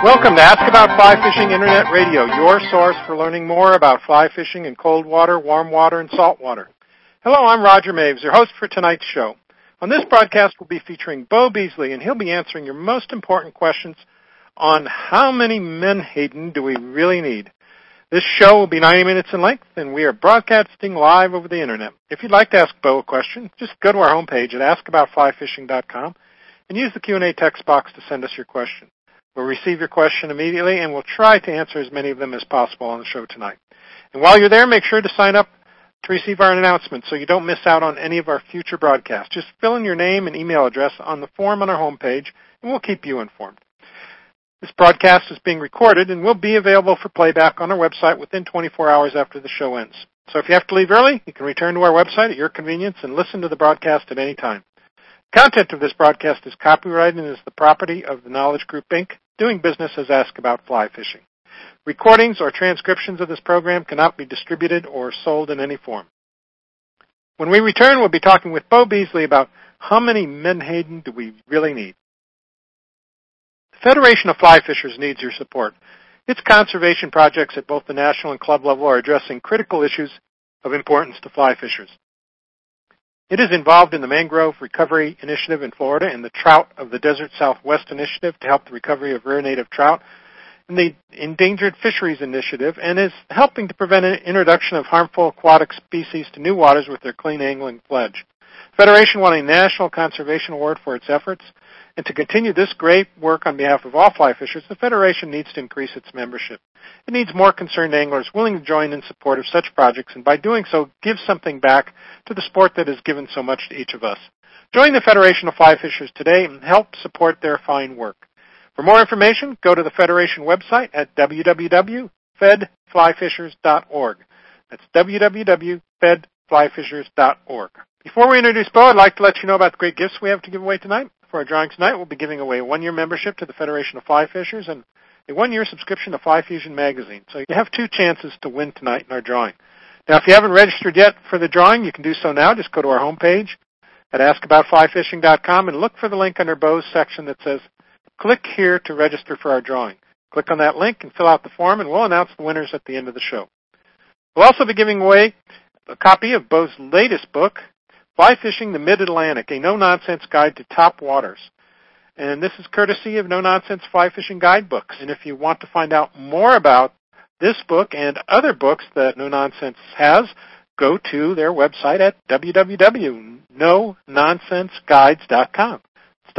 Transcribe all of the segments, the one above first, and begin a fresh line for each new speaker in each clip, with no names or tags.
Welcome to Ask About Fly Fishing Internet Radio, your source for learning more about fly fishing in cold water, warm water, and salt water. Hello, I'm Roger Maves, your host for tonight's show. On this broadcast, we'll be featuring Bo Beasley, and he'll be answering your most important questions on how many menhaden do we really need. This show will be 90 minutes in length, and we are broadcasting live over the Internet. If you'd like to ask Bo a question, just go to our homepage at askaboutflyfishing.com and use the Q&A text box to send us your question. We'll receive your question immediately, and we'll try to answer as many of them as possible on the show tonight. And while you're there, make sure to sign up to receive our announcements so you don't miss out on any of our future broadcasts. Just fill in your name and email address on the form on our homepage, and we'll keep you informed. This broadcast is being recorded and will be available for playback on our website within 24 hours after the show ends. So if you have to leave early, you can return to our website at your convenience and listen to the broadcast at any time. The content of this broadcast is copyrighted and is the property of the Knowledge Group, Inc., doing business as Ask About Fly Fishing. Recordings or transcriptions of this program cannot be distributed or sold in any form. When we return, we'll be talking with Bo Beasley about how many menhaden do we really need. The Federation of Fly Fishers needs your support. Its conservation projects at both the national and club level are addressing critical issues of importance to fly fishers. It is involved in the Mangrove Recovery Initiative in Florida and the Trout of the Desert Southwest Initiative to help the recovery of rare native trout, and the Endangered Fisheries Initiative, and is helping to prevent an introduction of harmful aquatic species to new waters with their Clean Angling Pledge. The Federation won a National Conservation Award for its efforts, and to continue this great work on behalf of all fly fishers, the Federation needs to increase its membership. It needs more concerned anglers willing to join in support of such projects, and by doing so, give something back to the sport that has given so much to each of us. Join the Federation of Fly Fishers today and help support their fine work. For more information, go to the Federation website at www.fedflyfishers.org. That's www.fedflyfishers.org. Before we introduce Bo, I'd like to let you know about the great gifts we have to give away tonight. For our drawing tonight, we'll be giving away a one-year membership to the Federation of Fly Fishers and a one-year subscription to Fly Fusion magazine. So you have two chances to win tonight in our drawing. Now, if you haven't registered yet for the drawing, you can do so now. Just go to our homepage at askaboutflyfishing.com and look for the link under Bo's section that says, click here to register for our drawing. Click on that link and fill out the form, and we'll announce the winners at the end of the show. We'll also be giving away a copy of Bo's latest book, Fly Fishing the Mid-Atlantic, a no-nonsense guide to top waters. And this is courtesy of No Nonsense Fly Fishing Guidebooks. And if you want to find out more about this book and other books that No Nonsense has, go to their website at www.nononsenseguides.com. It's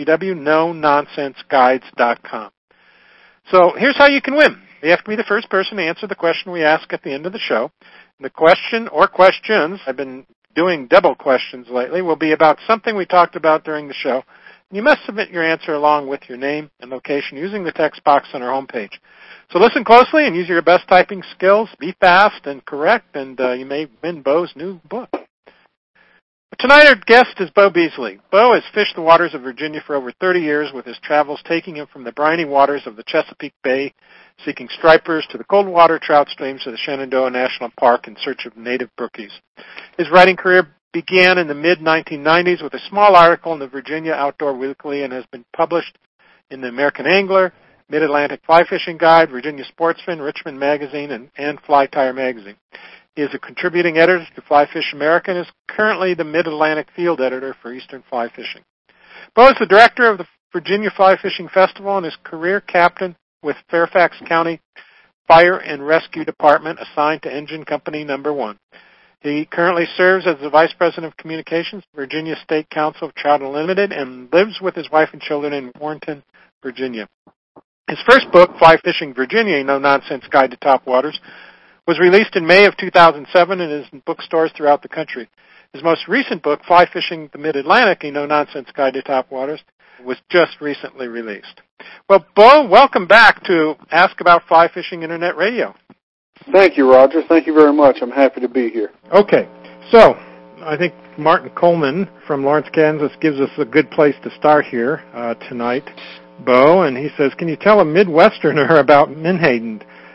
www.nononsenseguides.com. So here's how you can win. You have to be the first person to answer the question we ask at the end of the show. And the question or questions, I've been doing double questions lately, will be about something we talked about during the show. You must submit your answer along with your name and location using the text box on our homepage. So listen closely and use your best typing skills. Be fast and correct, and you may win Bo's new book. Tonight our guest is Bo Beasley. Bo has fished the waters of Virginia for over 30 years, with his travels taking him from the briny waters of the Chesapeake Bay, seeking stripers, to the cold water trout streams of the Shenandoah National Park in search of native brookies. His writing career began in the mid-1990s with a small article in the Virginia Outdoor Weekly and has been published in the American Angler, Mid-Atlantic Fly Fishing Guide, Virginia Sportsman, Richmond Magazine, and Fly Tire Magazine. He is a contributing editor to Fly Fish America and is currently the Mid-Atlantic field editor for Eastern Fly Fishing. Bo is the director of the Virginia Fly Fishing Festival and is career captain with Fairfax County Fire and Rescue Department assigned to Engine Company No. 1. He currently serves as the Vice President of Communications, Virginia State Council of Trout Unlimited, and lives with his wife and children in Warrenton, Virginia. His first book, Fly Fishing Virginia, a no-nonsense guide to top waters, was released in May of 2007 and is in bookstores throughout the country. His most recent book, Fly Fishing the Mid-Atlantic, a no-nonsense guide to top waters, was just recently released. Well, Bo, welcome back to Ask About Fly Fishing Internet Radio.
Thank you, Roger. Thank you very much. I'm happy to be here.
Okay. So, I think Martin Coleman from Lawrence, Kansas gives us a good place to start here tonight, Bo, and he says, can you tell a Midwesterner about menhaden?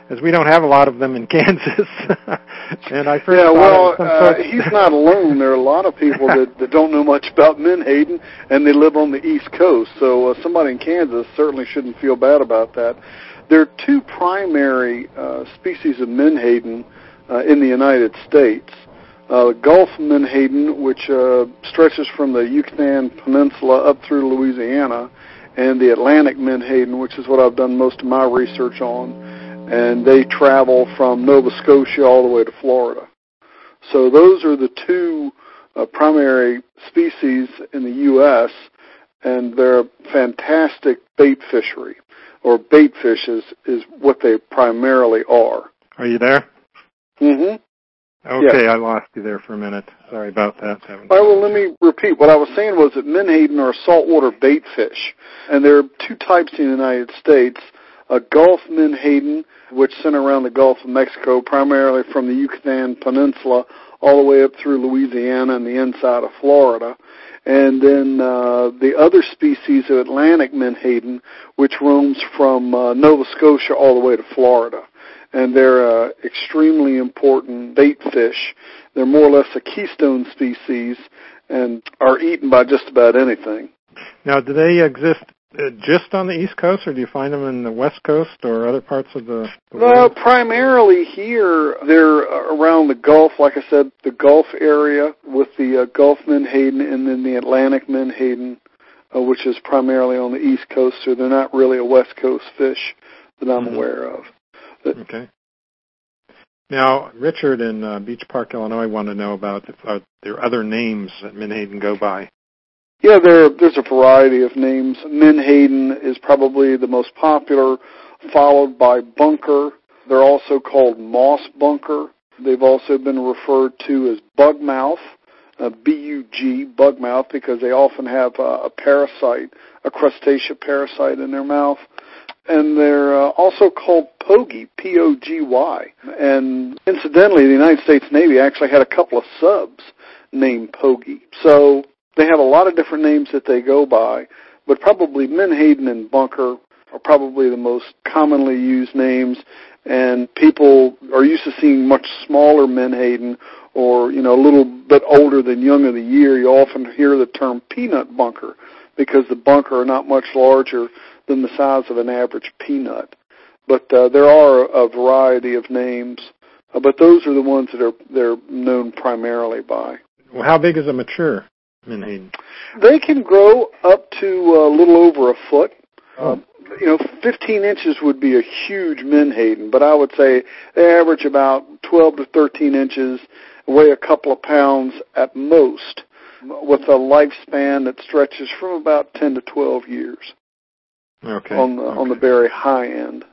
as we don't have a lot of them in Kansas. And I first
he's not alone. There are a lot of people that don't know much about menhaden, and they live on the East Coast. So somebody in Kansas certainly shouldn't feel bad about that. There are two primary species of menhaden in the United States. Gulf menhaden, which stretches from the Yucatan Peninsula up through Louisiana, and the Atlantic menhaden, which is what I've done most of my research on, and they travel from Nova Scotia all the way to Florida. So those are the two primary species in the U.S., and they're fantastic bait fishery, or bait fishes is what they primarily are.
Are you there?
Mm-hmm.
Okay,
yes.
I lost you there for a minute. Sorry about that.
All right, well, let me repeat. What I was saying was that menhaden are saltwater bait fish, and there are two types in the United States. A Gulf menhaden, which center around the Gulf of Mexico, primarily from the Yucatan Peninsula all the way up through Louisiana and the inside of Florida. And then the other species of Atlantic menhaden, which roams from Nova Scotia all the way to Florida. And they're extremely important bait fish. They're more or less a keystone species and are eaten by just about anything.
Now, do they exist just on the East Coast, or do you find them in the West Coast or other parts of the world?
Primarily here. They're around the Gulf, like I said, the Gulf area with the Gulf menhaden, and then the Atlantic menhaden, which is primarily on the East Coast, so they're not really a West Coast fish that I'm aware of.
Okay. Now, Richard in Beach Park, Illinois, wanted to know about if there are other names that menhaden go by.
Yeah, there's a variety of names. Menhaden is probably the most popular, followed by bunker. They're also called moss bunker. They've also been referred to as bugmouth, B-U-G, bugmouth, because they often have a parasite, a crustacea parasite in their mouth. And they're also called pogy, P-O-G-Y. And incidentally, the United States Navy actually had a couple of subs named pogy. So they have a lot of different names that they go by, but probably menhaden and bunker are probably the most commonly used names, and people are used to seeing much smaller menhaden or, a little bit older than young of the year. You often hear the term peanut bunker because the bunker are not much larger than the size of an average peanut. But there are a variety of names, but those are the ones that they're known primarily by.
Well, how big is a mature menhaden?
They can grow up to a little over a foot. 15 inches would be a huge menhaden, but I would say they average about 12 to 13 inches, weigh a couple of pounds at most, with a lifespan that stretches from about 10 to 12 years.
Okay.
On the very high end.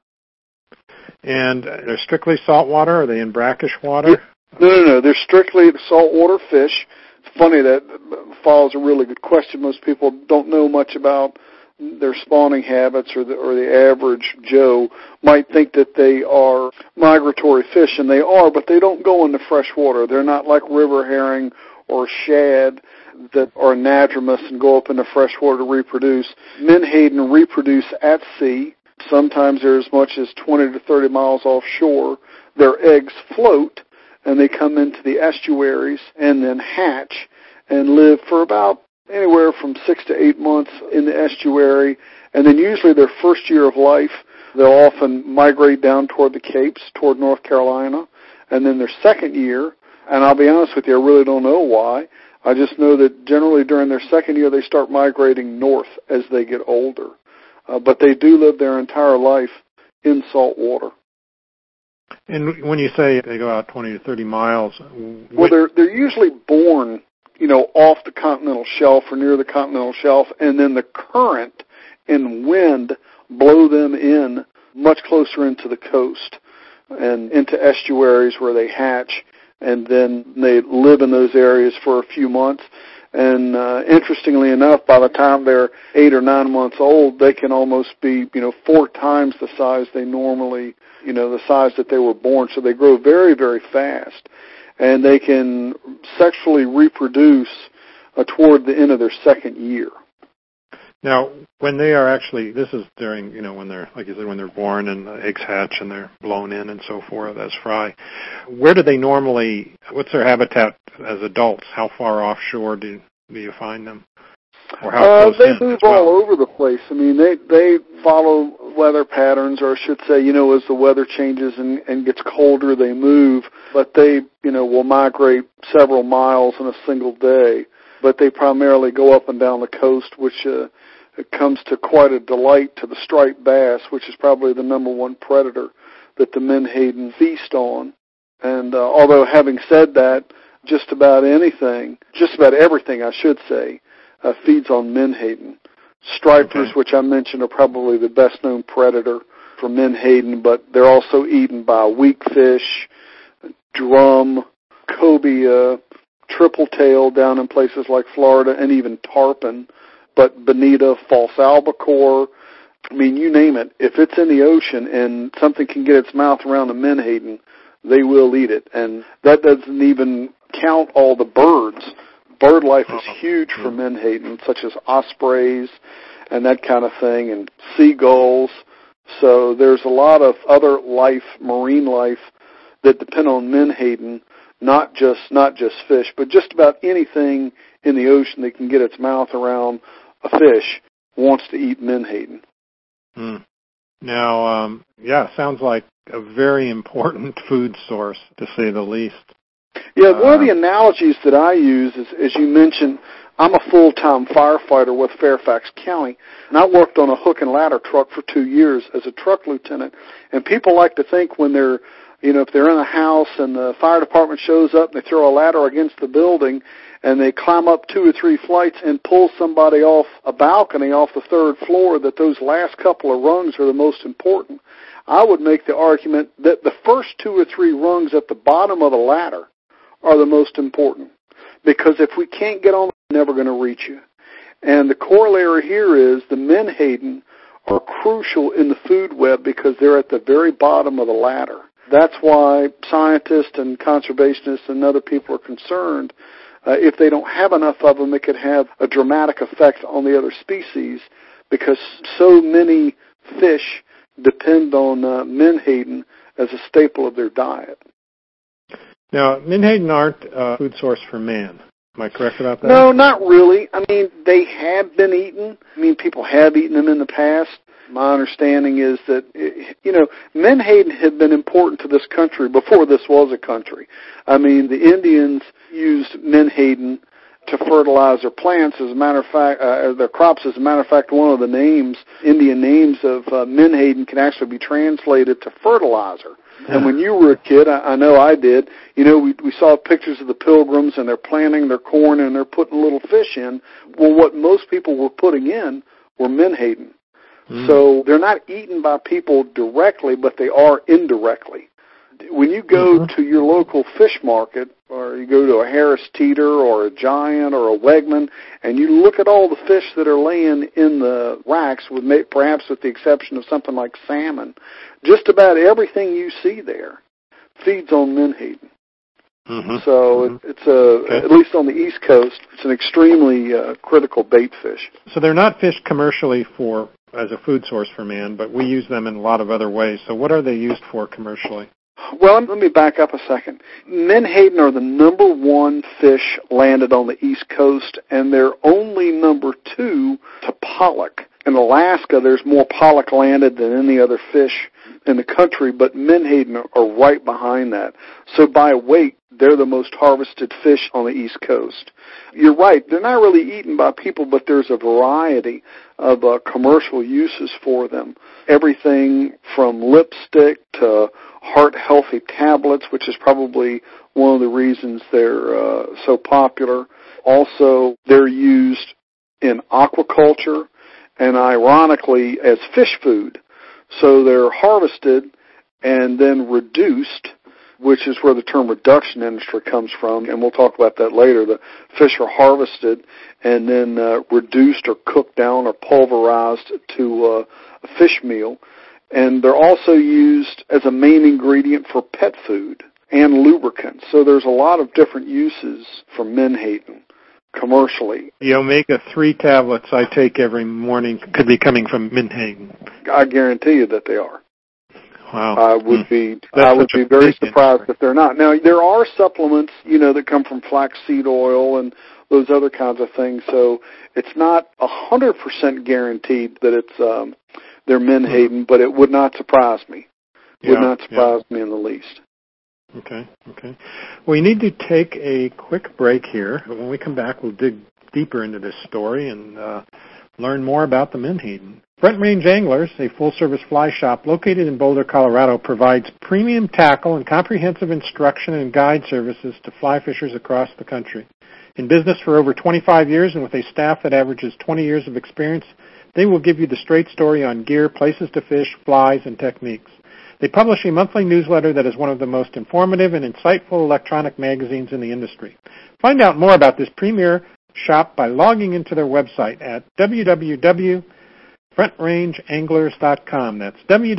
And they're strictly saltwater? Are they in brackish water?
No. They're strictly saltwater fish. It's funny that follows a really good question. Most people don't know much about their spawning habits, or the average Joe might think that they are migratory fish, and they are, but they don't go into fresh water. They're not like river herring or shad that are anadromous and go up into fresh water to reproduce. Menhaden reproduce at sea. Sometimes they're as much as 20 to 30 miles offshore. Their eggs float, and they come into the estuaries and then hatch and live for about anywhere from 6 to 8 months in the estuary. And then usually their first year of life, they'll often migrate down toward the Capes, toward North Carolina. And then their second year, and I'll be honest with you, I really don't know why. I just know that generally during their second year, they start migrating north as they get older. But they do live their entire life in salt water.
And when you say they go out 20 to 30 miles...
Well, they're usually born, off the continental shelf or near the continental shelf, and then the current and wind blow them in much closer into the coast and into estuaries where they hatch, and then they live in those areas for a few months. And interestingly enough, by the time they're 8 or 9 months old, they can almost be, 4 times the size they normally, the size that they were born. So they grow very, very fast. And they can sexually reproduce toward the end of their second year.
Now, when they are actually, this is during, when they're, like you said, when they're born and the eggs hatch and they're blown in and so forth as fry. Where do they normally, what's their habitat as adults? How far offshore do you find them? Or how close
they
in
move
as well?
all over the place. I mean, they follow weather patterns, or I should say, as the weather changes and gets colder, they move. But they, will migrate several miles in a single day. But they primarily go up and down the coast, which it comes to quite a delight to the striped bass, which is probably the number one predator that the menhaden feast on. And although having said that, just about everything, I should say, feeds on menhaden. Stripers,
Okay.
which I mentioned, are probably the best-known predator for menhaden, but they're also eaten by weakfish, drum, cobia, triple tail down in places like Florida, and even tarpon. But bonita, false albacore, I mean, you name it. If it's in the ocean and something can get its mouth around a menhaden, they will eat it. And that doesn't even count all the birds. Bird life is huge for menhaden, such as ospreys and that kind of thing, and seagulls. So there's a lot of other life, marine life, that depend on menhaden, not just fish, but just about anything in the ocean that can get its mouth around a fish wants to eat menhaden.
Now, sounds like a very important food source, to say the least.
Yeah, one of the analogies that I use is, as you mentioned, I'm a full-time firefighter with Fairfax County, and I worked on a hook and ladder truck for 2 years as a truck lieutenant. And people like to think when they're, if they're in a house and the fire department shows up and they throw a ladder against the building and they climb up 2 or 3 flights and pull somebody off a balcony off the 3rd floor, that those last couple of rungs are the most important. I would make the argument that the first 2 or 3 rungs at the bottom of the ladder are the most important, because if we can't get on, we're never going to reach you. And the corollary here is the menhaden are crucial in the food web because they're at the very bottom of the ladder. That's why scientists and conservationists and other people are concerned. If they don't have enough of them, it could have a dramatic effect on the other species, because so many fish depend on menhaden as a staple of their diet.
Now, menhaden aren't a food source for man. Am I correct about that?
No, not really. I mean, they have been eaten. I mean, people have eaten them in the past. My understanding is that, menhaden had been important to this country before this was a country. I mean, the Indians used menhaden to fertilize their plants. As a matter of fact, their crops. As a matter of fact, one of the names, Indian names of menhaden, can actually be translated to fertilizer. And when you were a kid, I know I did, we saw pictures of the Pilgrims, and they're planting their corn and they're putting little fish in. Well, what most people were putting in were menhaden. So they're not eaten by people directly, but they are indirectly. When you go to your local fish market, or you go to a Harris Teeter or a Giant or a Wegman, and you look at all the fish that are laying in the racks, perhaps with the exception of something like salmon, just about everything you see there feeds on menhaden. So it's at least on the East Coast, it's an extremely critical bait fish.
So they're not fished commercially as a food source for man, but we use them in a lot of other ways. So what are they used for commercially?
Well, let me back up a second. Menhaden are the number 1 fish landed on the East Coast, and they're only number 2 to pollock. In Alaska, there's more pollock landed than any other fish in the country, but menhaden are right behind that. So by weight, they're the most harvested fish on the East Coast. You're right, they're not really eaten by people, but there's a variety of commercial uses for them. Everything from lipstick to heart-healthy tablets, which is probably one of the reasons they're so popular. Also, they're used in aquaculture and, ironically, as fish food. So they're harvested and then reduced, which is where the term reduction industry comes from, and we'll talk about that later. The fish are harvested and then reduced or cooked down or pulverized to a fish meal. And they're also used as a main ingredient for pet food and lubricants. So there's a lot of different uses for menhaden. commercially.
The omega-3 tablets I take every morning could be coming from Menhaden.
I guarantee you that they are.
Wow.
I would be very surprised if they're not. Now, there are supplements, that come from flaxseed oil and those other kinds of things, so it's not 100% guaranteed that it's they're Menhaden, but it would not surprise me. Would not surprise me in the least.
Okay. We need to take a quick break here. When we come back, we'll dig deeper into this story and learn more about the Menhaden. Front Range Anglers, a full-service fly shop located in Boulder, Colorado, provides premium tackle and comprehensive instruction and guide services to fly fishers across the country. In business for over 25 years and with a staff that averages 20 years of experience, they will give you the straight story on gear, places to fish, flies, and techniques. They publish a monthly newsletter that is one of the most informative and insightful electronic magazines in the industry. Find out more about this premier shop by logging into their website at www.frontrangeanglers.com. That's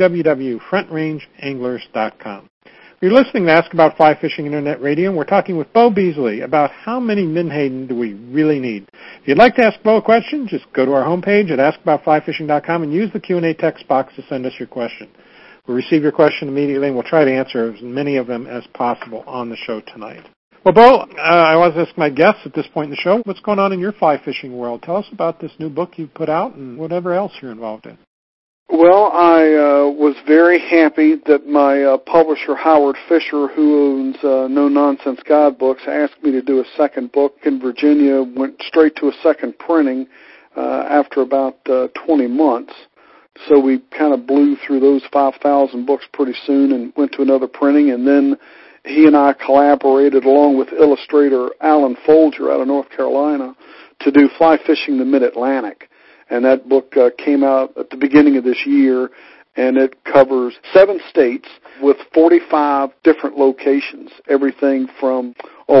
www.frontrangeanglers.com. You're listening to Ask About Fly Fishing Internet Radio, and we're talking with Bo Beasley about how many Menhaden do we really need. If you'd like to ask Bo a question, just go to our homepage at askaboutflyfishing.com and use the Q&A text box to send us your question. We'll receive your question immediately, and we'll try to answer as many of them as possible on the show tonight. Well, Bo, I want to ask my guests at this point in the show, what's going on in your fly fishing world? Tell us about this new book you put out and whatever else you're involved in.
Well, I was very happy that my publisher, Howard Fisher, who owns No Nonsense Guidebooks, asked me to do a second book in Virginia, went straight to a second printing after about 20 months. So we kind of blew through those 5,000 books pretty soon and went to another printing, and then he and I collaborated along with illustrator Alan Folger out of North Carolina to do Fly Fishing the Mid-Atlantic. And that book came out at the beginning of this year, and it covers 7 states with 45 different locations, everything from,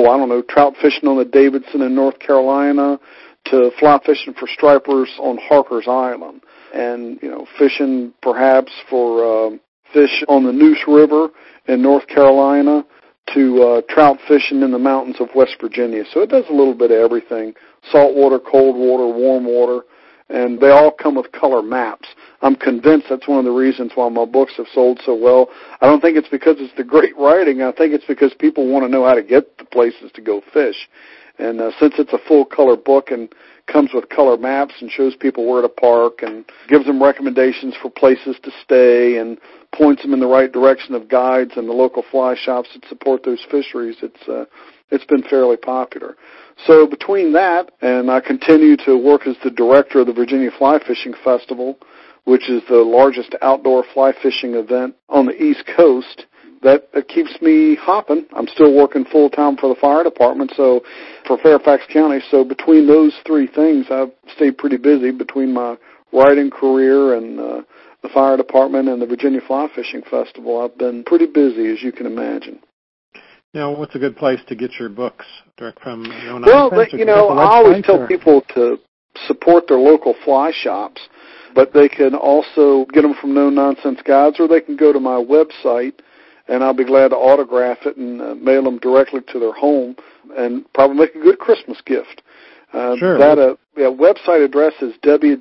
trout fishing on the Davidson in North Carolina to fly fishing for stripers on Harker's Island, and, fishing perhaps for fish on the Neuse River in North Carolina to trout fishing in the mountains of West Virginia. So it does a little bit of everything, salt water, cold water, warm water, and they all come with color maps. I'm convinced that's one of the reasons why my books have sold so well. I don't think it's because it's the great writing. I think it's because people want to know how to get to places to go fish. And since it's a full-color book and comes with color maps and shows people where to park and gives them recommendations for places to stay and points them in the right direction of guides and the local fly shops that support those fisheries, it's been fairly popular. So between that, and I continue to work as the director of the Virginia Fly Fishing Festival, which is the largest outdoor fly fishing event on the East Coast, that keeps me hopping. I'm still working full-time for the fire department, so for Fairfax County. So between those 3 things, I've stayed pretty busy between my writing career and the fire department and the Virginia Fly Fishing Festival. I've been pretty busy, as you can imagine.
Now, what's a good place to get your books? Direct from No
Nonsense? Well, I always tell people to support their local fly shops, but they can also get them from No Nonsense Guides, or they can go to my website, and I'll be glad to autograph it and mail them directly to their home and probably make a good Christmas gift.
Sure.
That website address is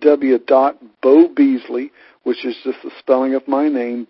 www.bobeasley, which is just the spelling of my name,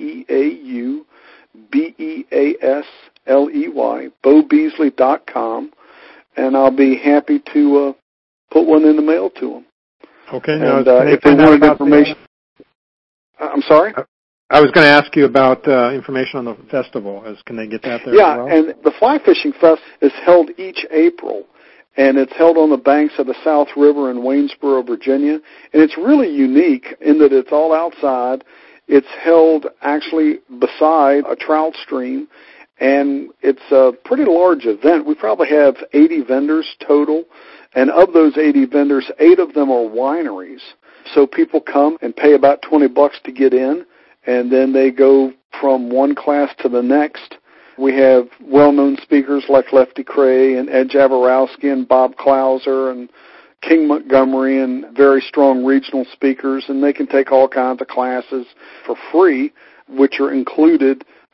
BeauBeasley, bobeasley.com, and I'll be happy to put one in the mail to them.
Okay. Now,
and if they wanted information, I'm sorry?
I was going to ask you about information on the festival. Can they get that there as well?
Yeah, and the Fly Fishing Fest is held each April, and it's held on the banks of the South River in Waynesboro, Virginia. And it's really unique in that it's all outside. It's held actually beside a trout stream, and it's a pretty large event. We probably have 80 vendors total, and of those 80 vendors, 8 of them are wineries. So people come and pay about $20 to get in, and then they go from one class to the next. We have well-known speakers like Lefty Cray and Ed Jaworowski and Bob Klauser and King Montgomery and very strong regional speakers, and they can take all kinds of classes for free, which are included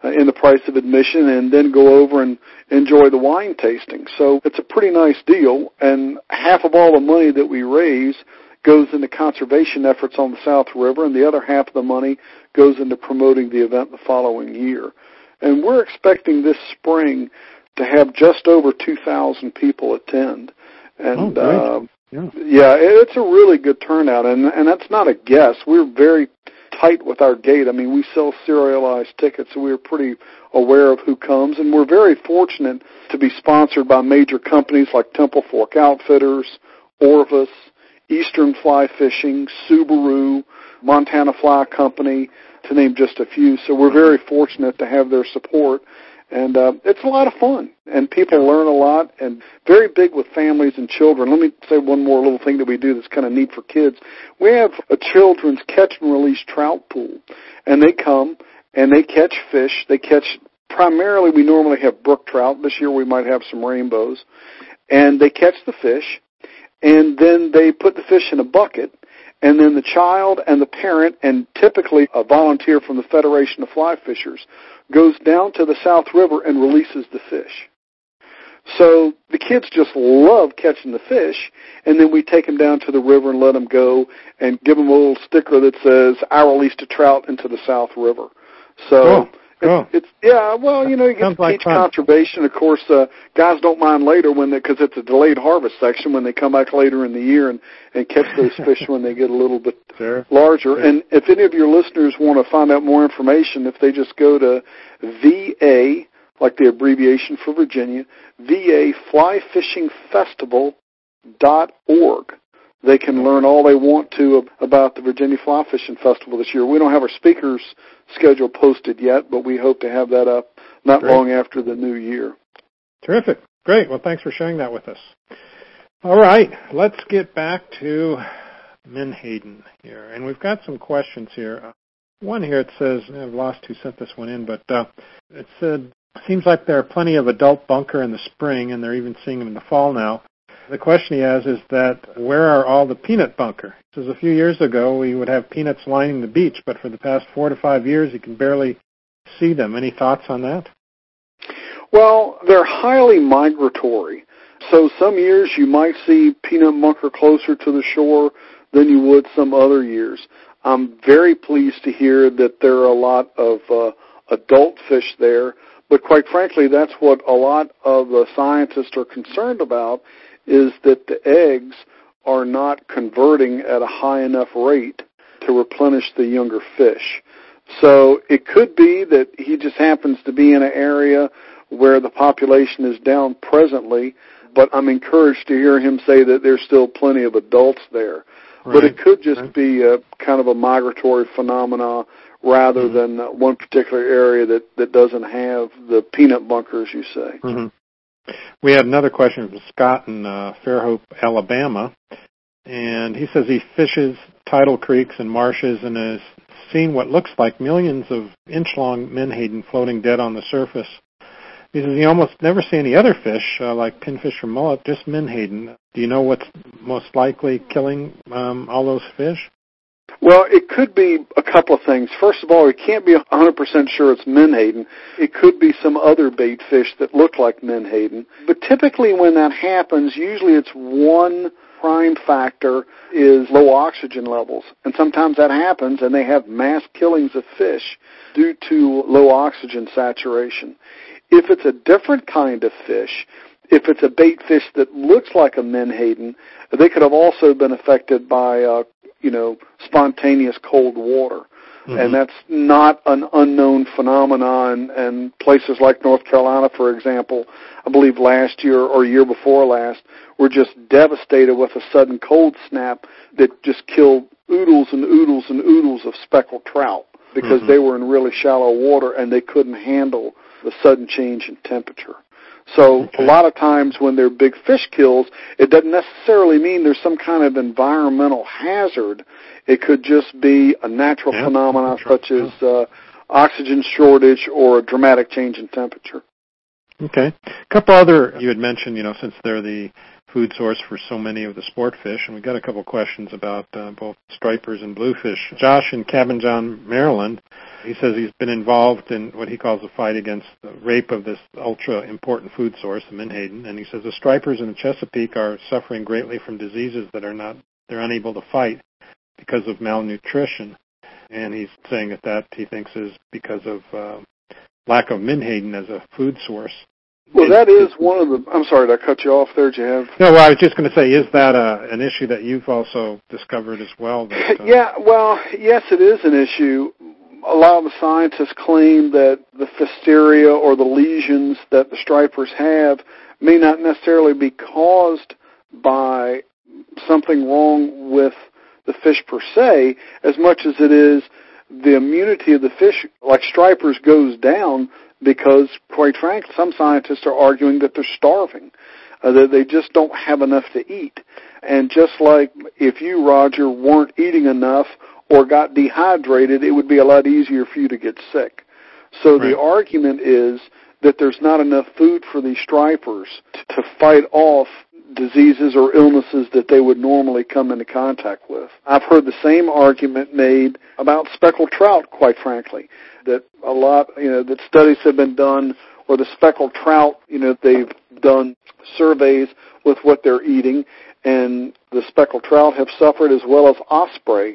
in the price of admission, and then go over and enjoy the wine tasting. So it's a pretty nice deal, and half of all the money that we raise goes into conservation efforts on the South River, and the other half of the money goes into promoting the event the following year. And we're expecting this spring to have just over 2,000 people attend. And yeah, it's a really good turnout, and that's not a guess. We're very tight with our gate. I mean, we sell serialized tickets, so we're pretty aware of who comes, and we're very fortunate to be sponsored by major companies like Temple Fork Outfitters, Orvis, Eastern Fly Fishing, Subaru, Montana Fly Company, to name just a few. So we're very fortunate to have their support. And it's a lot of fun, and people learn a lot, and very big with families and children. Let me say one more little thing that we do that's kind of neat for kids. We have a children's catch-and-release trout pool, and they come, and they catch fish. They catch, primarily we normally have brook trout. This year we might have some rainbows. And they catch the fish, and then they put the fish in a bucket, and then the child and the parent, and typically a volunteer from the Federation of Fly Fishers, goes down to the South River and releases the fish. So the kids just love catching the fish, and then we take them down to the river and let them go and give them a little sticker that says, "I released a trout into the South River." So it's yeah, well, you know, you get to teach conservation. Of course, guys don't mind later because it's a delayed harvest section when they come back later in the year and catch those fish when they get a little bit larger. And if any of your listeners want to find out more information, if they just go to VA, like the abbreviation for Virginia, VAFlyFishingFestival.org. They can learn all they want to about the Virginia Fly Fishing Festival this year. We don't have our speakers schedule posted yet, but we hope to have that up not long after the new year.
Terrific. Great. Well, thanks for sharing that with us. All right. Let's get back to Menhaden here. And we've got some questions here. One here, it says, I've lost who sent this one in, but it said, seems like there are plenty of adult bunker in the spring, and they're even seeing them in the fall now. The question he has is that, where are all the peanut bunker? He says a few years ago we would have peanuts lining the beach, but for the past 4 to 5 years you can barely see them. Any thoughts on that?
Well, they're highly migratory. So some years you might see peanut bunker closer to the shore than you would some other years. I'm very pleased to hear that there are a lot of adult fish there, but quite frankly, that's what a lot of the scientists are concerned about, is that the eggs are not converting at a high enough rate to replenish the younger fish. So it could be that he just happens to be in an area where the population is down presently, but I'm encouraged to hear him say that there's still plenty of adults there. Right. But it could just be a kind of a migratory phenomena rather than one particular area that doesn't have the peanut bunker, as you say.
Mm-hmm. We had another question from Scott in Fairhope, Alabama, and he says he fishes tidal creeks and marshes and has seen what looks like millions of inch-long menhaden floating dead on the surface. He says you almost never see any other fish, like pinfish or mullet, just menhaden. Do you know what's most likely killing all those fish?
Well, it could be a couple of things. First of all, we can't be 100% sure it's menhaden. It could be some other bait fish that look like menhaden. But typically when that happens, usually it's one prime factor is low oxygen levels. And sometimes that happens and they have mass killings of fish due to low oxygen saturation. If it's a different kind of fish, if it's a bait fish that looks like a menhaden, they could have also been affected by spontaneous cold water. Mm-hmm. And that's not an unknown phenomenon. And places like North Carolina, for example, I believe last year or year before last, were just devastated with a sudden cold snap that just killed oodles and oodles and oodles of speckled trout because they were in really shallow water and they couldn't handle the sudden change in temperature. So a lot of times when there are big fish kills, it doesn't necessarily mean there's some kind of environmental hazard. It could just be a natural phenomenon such as oxygen shortage or a dramatic change in temperature.
Okay. A couple other, you had mentioned, since they're the food source for so many of the sport fish, and we got a couple questions about both stripers and bluefish. Josh in Cabin John, Maryland, he says he's been involved in what he calls a fight against the rape of this ultra-important food source, the menhaden, and he says the stripers in the Chesapeake are suffering greatly from diseases that they're unable to fight because of malnutrition. And he's saying that he thinks is because of lack of menhaden as a food source.
Well, that is one of the... I'm sorry, did I cut you off there, Jeff?
No, well, I was just going to say, is that an issue that you've also discovered as well? That,
Yeah, well, yes, it is an issue. A lot of the scientists claim that the pfiesteria or the lesions that the stripers have may not necessarily be caused by something wrong with the fish per se, as much as it is the immunity of the fish, like stripers, goes down because, quite frankly, some scientists are arguing that they're starving, that they just don't have enough to eat. And just like if you, Roger, weren't eating enough or got dehydrated, it would be a lot easier for you to get sick. So right. The argument is that there's not enough food for these stripers to fight off diseases or illnesses that they would normally come into contact with. I've heard the same argument made about speckled trout, quite frankly, that that studies have been done where the speckled trout, they've done surveys with what they're eating, and the speckled trout have suffered as well as osprey.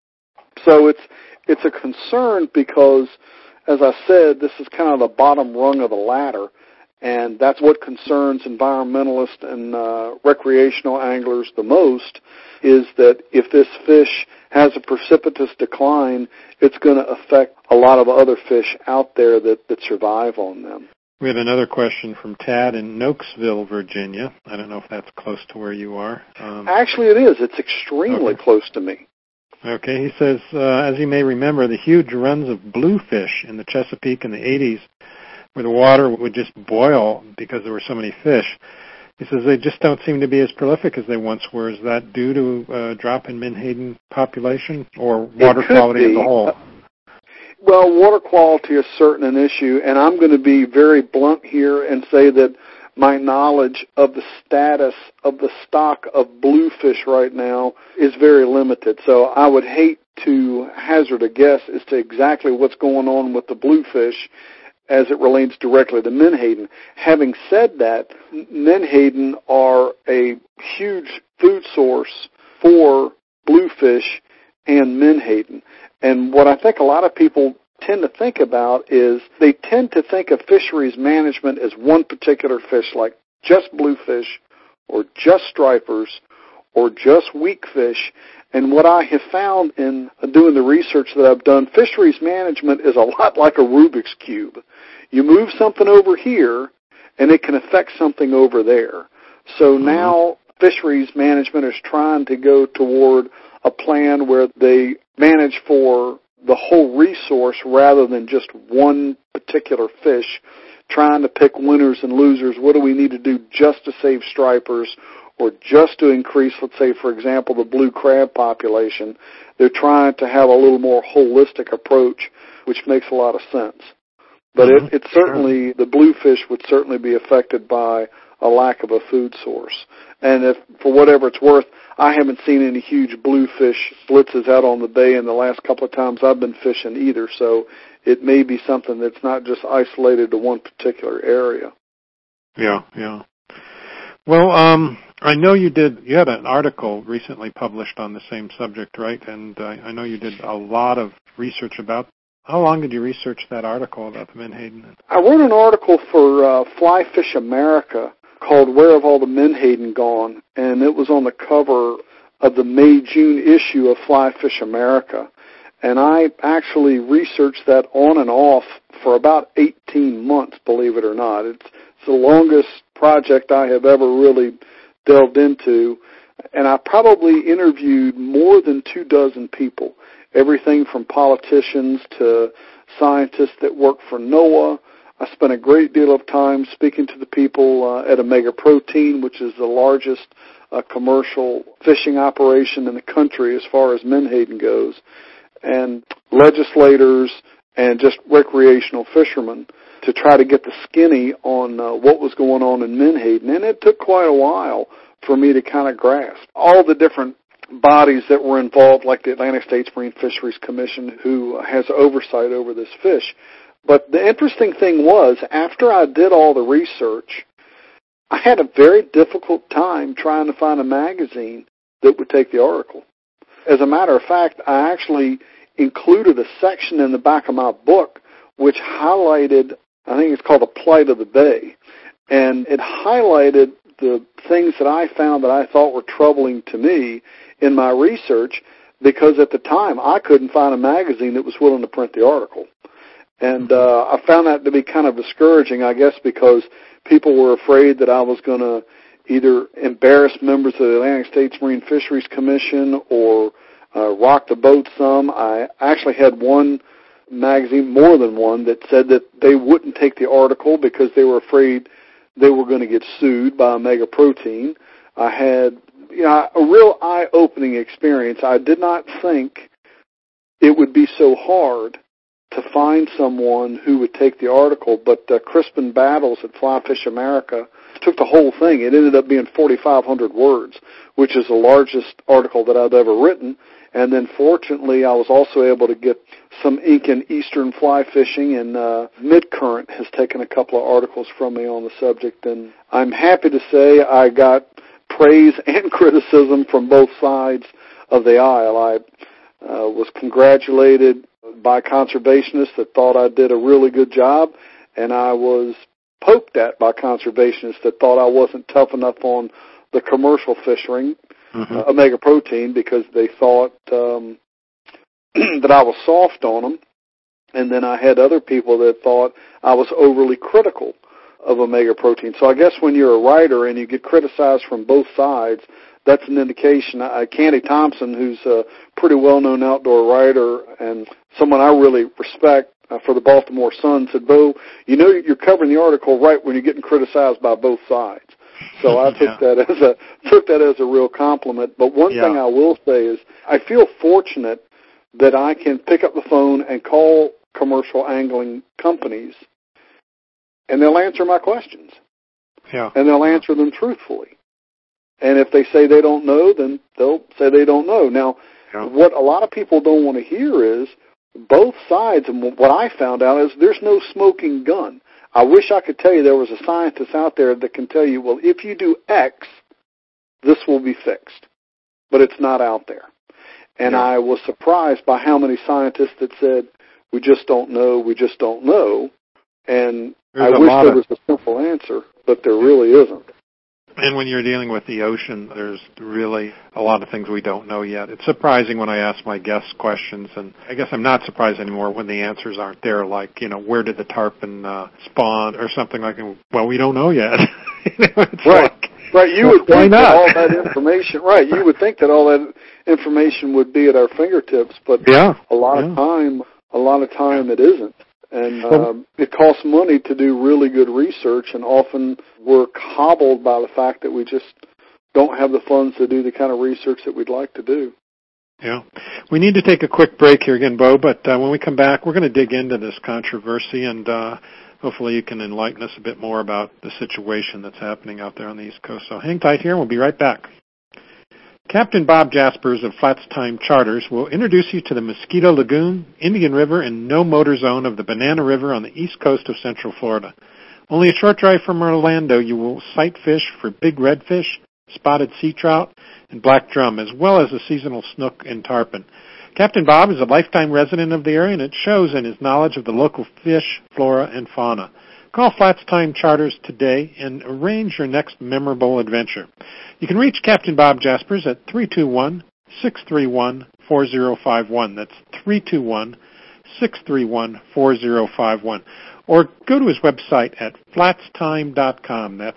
So it's a concern because, as I said, this is kind of the bottom rung of the ladder. And that's what concerns environmentalists and recreational anglers the most, is that if this fish has a precipitous decline, it's going to affect a lot of other fish out there that survive on them.
We have another question from Tad in Nokesville, Virginia. I don't know if that's close to where you are.
Actually, it is. It's extremely close to me.
Okay. He says, as you may remember, the huge runs of bluefish in the Chesapeake in the 80s, where the water would just boil because there were so many fish. He says they just don't seem to be as prolific as they once were. Is that due to a drop in menhaden population or water quality as a whole?
Well, water quality is certainly an issue, and I'm going to be very blunt here and say that my knowledge of the status of the stock of bluefish right now is very limited. So I would hate to hazard a guess as to exactly what's going on with the bluefish as it relates directly to menhaden. Having said that, menhaden are a huge food source for bluefish and menhaden. And what I think a lot of people tend to think about is they tend to think of fisheries management as one particular fish, like just bluefish or just stripers or just weakfish. And what I have found in doing the research that I've done, fisheries management is a lot like a Rubik's Cube. You move something over here, and it can affect something over there. So now fisheries management is trying to go toward a plan where they manage for the whole resource rather than just one particular fish, trying to pick winners and losers. What do we need to do just to save stripers or just to increase, let's say, for example, the blue crab population? They're trying to have a little more holistic approach, which makes a lot of sense. But it certainly, the bluefish would certainly be affected by a lack of a food source. And if, for whatever it's worth, I haven't seen any huge bluefish blitzes out on the bay in the last couple of times I've been fishing either. So it may be something that's not just isolated to one particular area.
Yeah. Well, I know you had an article recently published on the same subject, right? And I know you did a lot of research about. How long did you research that article about the menhaden?
I wrote an article for Fly Fish America called Where Have All the Menhaden Gone? And it was on the cover of the May-June issue of Fly Fish America. And I actually researched that on and off for about 18 months, believe it or not. It's the longest project I have ever really delved into. And I probably interviewed more than 24 people. Everything from politicians to scientists that work for NOAA. I spent a great deal of time speaking to the people at Omega Protein, which is the largest commercial fishing operation in the country as far as menhaden goes, and legislators and just recreational fishermen. to try to get the skinny on what was going on in Menhaden, and it took quite a while for me to kind of grasp all the different bodies that were involved, like the Atlantic States Marine Fisheries Commission, who has oversight over this fish. But the interesting thing was, after I did all the research, I had a very difficult time trying to find a magazine that would take the article. As a matter of fact, I actually included a section in the back of my book which highlighted, I think it's called The Plight of the Bay, and it highlighted the things that I found that I thought were troubling to me in my research, because at the time I couldn't find a magazine that was willing to print the article. And I found that to be kind of discouraging, I guess, because people were afraid that I was going to either embarrass members of the Atlantic States Marine Fisheries Commission or rock the boat some. I actually had one magazine, more than one, that said that they wouldn't take the article because they were afraid they were going to get sued by Omega Protein. I had a real eye-opening experience. I did not think it would be so hard to find someone who would take the article, but Crispin Battles at Fly Fish America took the whole thing. It ended up being 4,500 words, which is the largest article that I've ever written. And then fortunately, I was also able to get some ink in Eastern Fly Fishing, and Midcurrent has taken a couple of articles from me on the subject. And I'm happy to say I got praise and criticism from both sides of the aisle. I was congratulated by conservationists that thought I did a really good job, and I was poked at by conservationists that thought I wasn't tough enough on the commercial fishing, Omega Protein, because they thought that I was soft on them. And then I had other people that thought I was overly critical of Omega Protein. So I guess when you're a writer and you get criticized from both sides, that's an indication. Candy Thompson, who's a pretty well-known outdoor writer and someone I really respect, for the Baltimore Sun, said, "Bo, you know you're covering the article right when you're getting criticized by both sides." So I took that as a real compliment. But one thing I will say is I feel fortunate that I can pick up the phone and call commercial angling companies, and they'll answer my questions.
Yeah.
And they'll answer them truthfully. And if they say they don't know, then they'll say they don't know. Now, what a lot of people don't want to hear is both sides, and what I found out is there's no smoking gun. I wish I could tell you there was a scientist out there that can tell you, well, if you do X, this will be fixed. But it's not out there. And I was surprised by how many scientists that said, we just don't know, we just don't know. And I wish there was a simple answer, but there really isn't.
And when you're dealing with the ocean, there's really a lot of things we don't know yet. It's surprising when I ask my guests questions, and I guess I'm not surprised anymore when the answers aren't there, like, where did the tarpon spawn or something like that. Well, we don't know yet.
Right. You would think that all that information, you would think that all that information would be at our fingertips, but a lot of time it isn't. And it costs money to do really good research, and often we're hobbled by the fact that we just don't have the funds to do the kind of research that we'd like to do.
Yeah. We need to take a quick break here again, Bo, but when we come back, we're going to dig into this controversy, and hopefully you can enlighten us a bit more about the situation that's happening out there on the East Coast. So hang tight here, and we'll be right back. Captain Bob Jaspers of Flats Time Charters will introduce you to the Mosquito Lagoon, Indian River, and no-motor zone of the Banana River on the east coast of Central Florida. Only a short drive from Orlando, you will sight fish for big redfish, spotted sea trout, and black drum, as well as the seasonal snook and tarpon. Captain Bob is a lifetime resident of the area, and it shows in his knowledge of the local fish, flora, and fauna. Call Flats Time Charters today and arrange your next memorable adventure. You can reach Captain Bob Jaspers at 321-631-4051. That's 321-631-4051. Or go to his website at flatstime.com. That's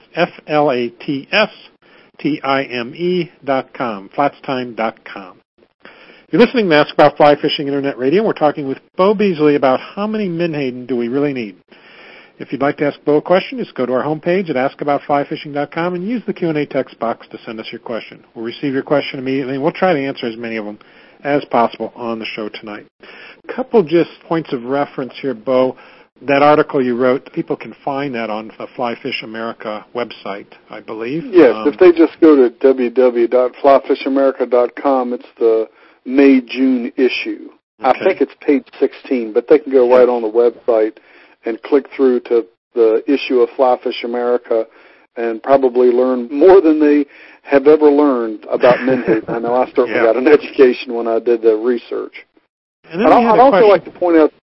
FLATSTIME.com, flatstime.com. You're listening to Ask About Fly Fishing Internet Radio. We're talking with Bo Beasley about how many menhaden do we really need. If you'd like to ask Bo a question, just go to our homepage at askaboutflyfishing.com and use the Q&A text box to send us your question. We'll receive your question immediately, and we'll try to answer as many of them as possible on the show tonight. A couple just points of reference here, Bo. That article you wrote, people can find that on the Fly Fish America website, I believe.
Yes, if they just go to www.flyfishamerica.com, it's the May-June issue. Okay. I think it's page 16, but they can go right on the website and click through to the issue of Fly Fish America and probably learn more than they have ever learned about menhaden. I know I certainly got an education when I did the research.
And I'd
also like to point out,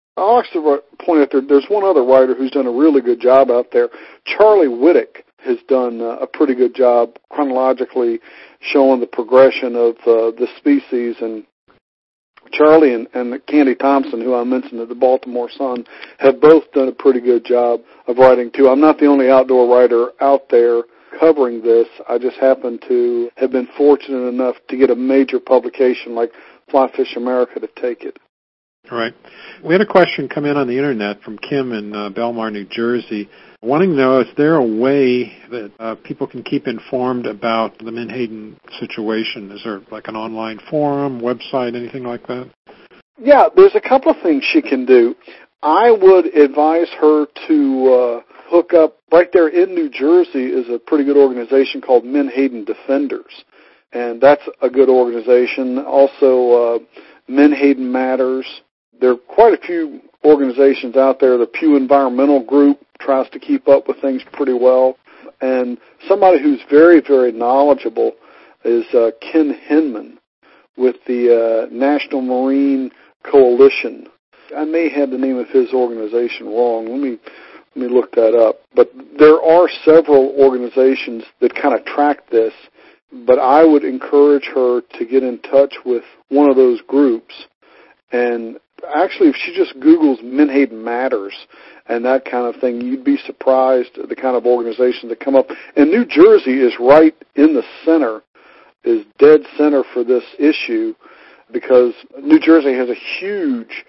there's one other writer who's done a really good job out there. Charlie Whittick has done a pretty good job chronologically showing the progression of the species, and Charlie and Candy Thompson, who I mentioned at the Baltimore Sun, have both done a pretty good job of writing, too. I'm not the only outdoor writer out there covering this. I just happen to have been fortunate enough to get a major publication like Fly Fish America to take it.
All right. We had a question come in on the Internet from Kim in Belmar, New Jersey, wanting to know, is there a way that people can keep informed about the menhaden situation? Is there like an online forum, website, anything like that?
Yeah, there's a couple of things she can do. I would advise her to hook up, right there in New Jersey is a pretty good organization called Menhaden Defenders, and that's a good organization. Also, Menhaden Matters. There are quite a few organizations out there. The Pew Environmental Group tries to keep up with things pretty well. And somebody who's very, very knowledgeable is Ken Hinman with the National Marine Coalition. I may have the name of his organization wrong. Let me look that up. But there are several organizations that kind of track this. But I would encourage her to get in touch with one of those groups. And actually, if she just Googles Menhaden Matters and that kind of thing, you'd be surprised at the kind of organizations that come up. And New Jersey is right in the center, is dead center for this issue, because New Jersey has a huge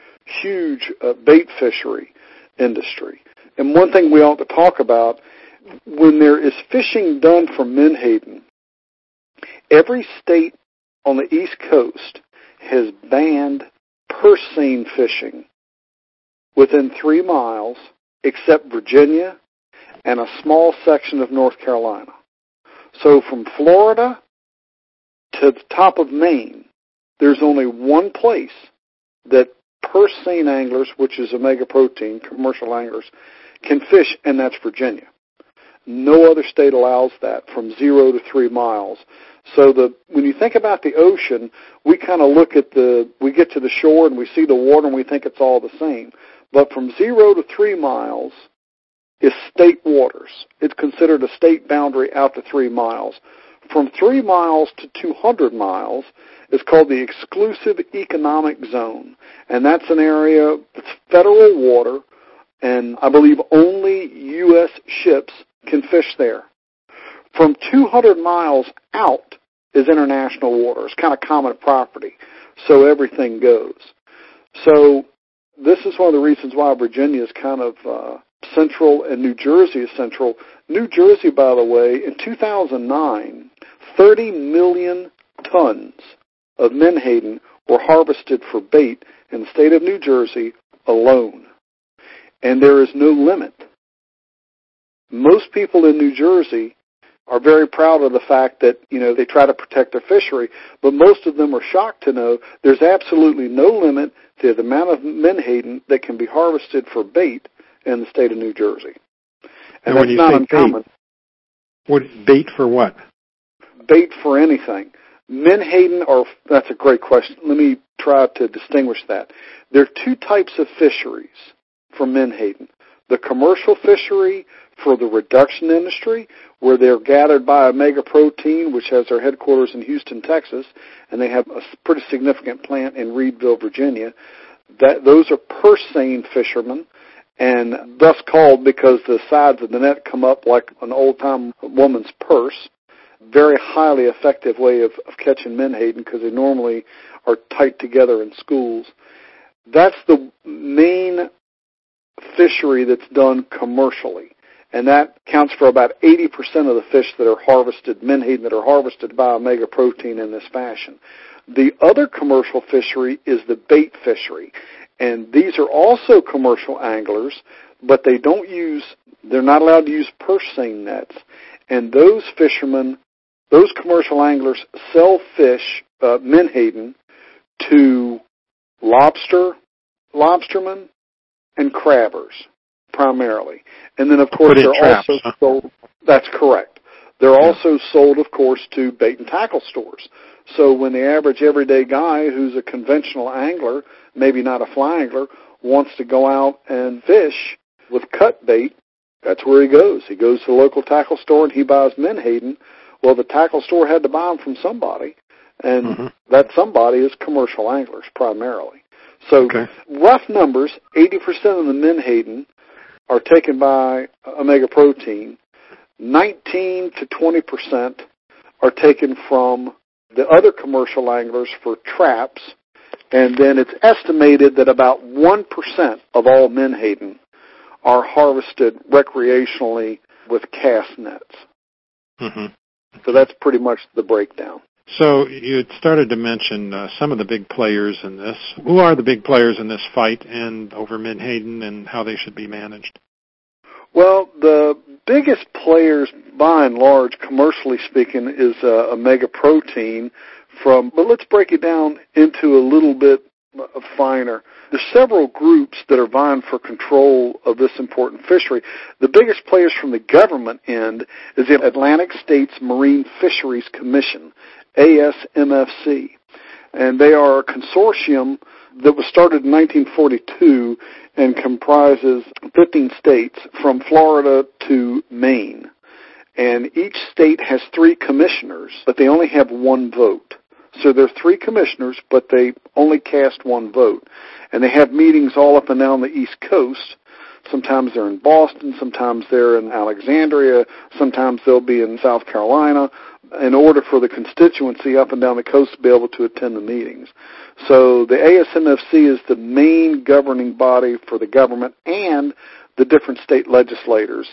bait fishery industry. And one thing we ought to talk about, when there is fishing done for menhaden, every state on the East Coast has banned purse seine fishing within 3 miles, except Virginia and a small section of North Carolina. So from Florida to the top of Maine, there's only one place that purse seine anglers, which is omega protein, commercial anglers, can fish, and that's Virginia. No other state allows that from 0 to 3 miles. So when you think about the ocean, we kind of we get to the shore and we see the water and we think it's all the same. But from 0 to 3 miles is state waters. It's considered a state boundary out to 3 miles. From 3 miles to 200 miles is called the exclusive economic zone. And that's an area that's federal water, and I believe only U.S. ships can fish there. From 200 miles out is international water. It's kind of common property, so everything goes. So this is one of the reasons why Virginia is kind of central and New Jersey is central. New Jersey, by the way, in 2009, 30 million tons of menhaden were harvested for bait in the state of New Jersey alone. And there is no limit. Most people in New Jersey are very proud of the fact that, they try to protect their fishery, but most of them are shocked to know there's absolutely no limit to the amount of menhaden that can be harvested for bait in the state of New Jersey. And that's not uncommon.
Bait for what?
Bait for anything. Menhaden that's a great question. Let me try to distinguish that. There are 2 types of fisheries for menhaden. The commercial fishery for the reduction industry, where they're gathered by Omega Protein, which has their headquarters in Houston, Texas, and they have a pretty significant plant in Reedville, Virginia. Those are purse seine fishermen, and thus called because the sides of the net come up like an old-time woman's purse. Very highly effective way of catching menhaden because they normally are tight together in schools. That's the main fishery that's done commercially, and that counts for about 80% of the fish that are harvested, menhaden that are harvested by Omega Protein in this fashion. The other commercial fishery is the bait fishery, and these are also commercial anglers but they're not allowed to use purse seine nets. And those fishermen, those commercial anglers sell fish, menhaden, to lobstermen, and crabbers, primarily. And then, of course, they're also sold. That's correct. They're also sold, of course, to bait and tackle stores. So when the average everyday guy who's a conventional angler, maybe not a fly angler, wants to go out and fish with cut bait, that's where he goes. He goes to the local tackle store and he buys menhaden. Well, the tackle store had to buy them from somebody, and that somebody is commercial anglers primarily. So rough numbers, 80% of the menhaden are taken by Omega Protein. 19 to 20% are taken from the other commercial anglers for traps, and then it's estimated that about 1% of all menhaden are harvested recreationally with cast nets. So that's pretty much the breakdown.
So you had started to mention some of the big players in this. Who are the big players in this fight and over menhaden and how they should be managed?
Well, the biggest players, by and large, commercially speaking, is Omega Protein. But let's break it down into a little bit finer. There's several groups that are vying for control of this important fishery. The biggest players from the government end is the Atlantic States Marine Fisheries Commission, ASMFC. And they are a consortium that was started in 1942 and comprises 15 states from Florida to Maine. And each state has 3 commissioners, but they only have 1 vote. So there are 3 commissioners, but they only cast 1 vote. And they have meetings all up and down the East Coast. Sometimes they're in Boston, sometimes they're in Alexandria, sometimes they'll be in South Carolina, in order for the constituency up and down the coast to be able to attend the meetings. So the ASMFC is the main governing body for the government and the different state legislators.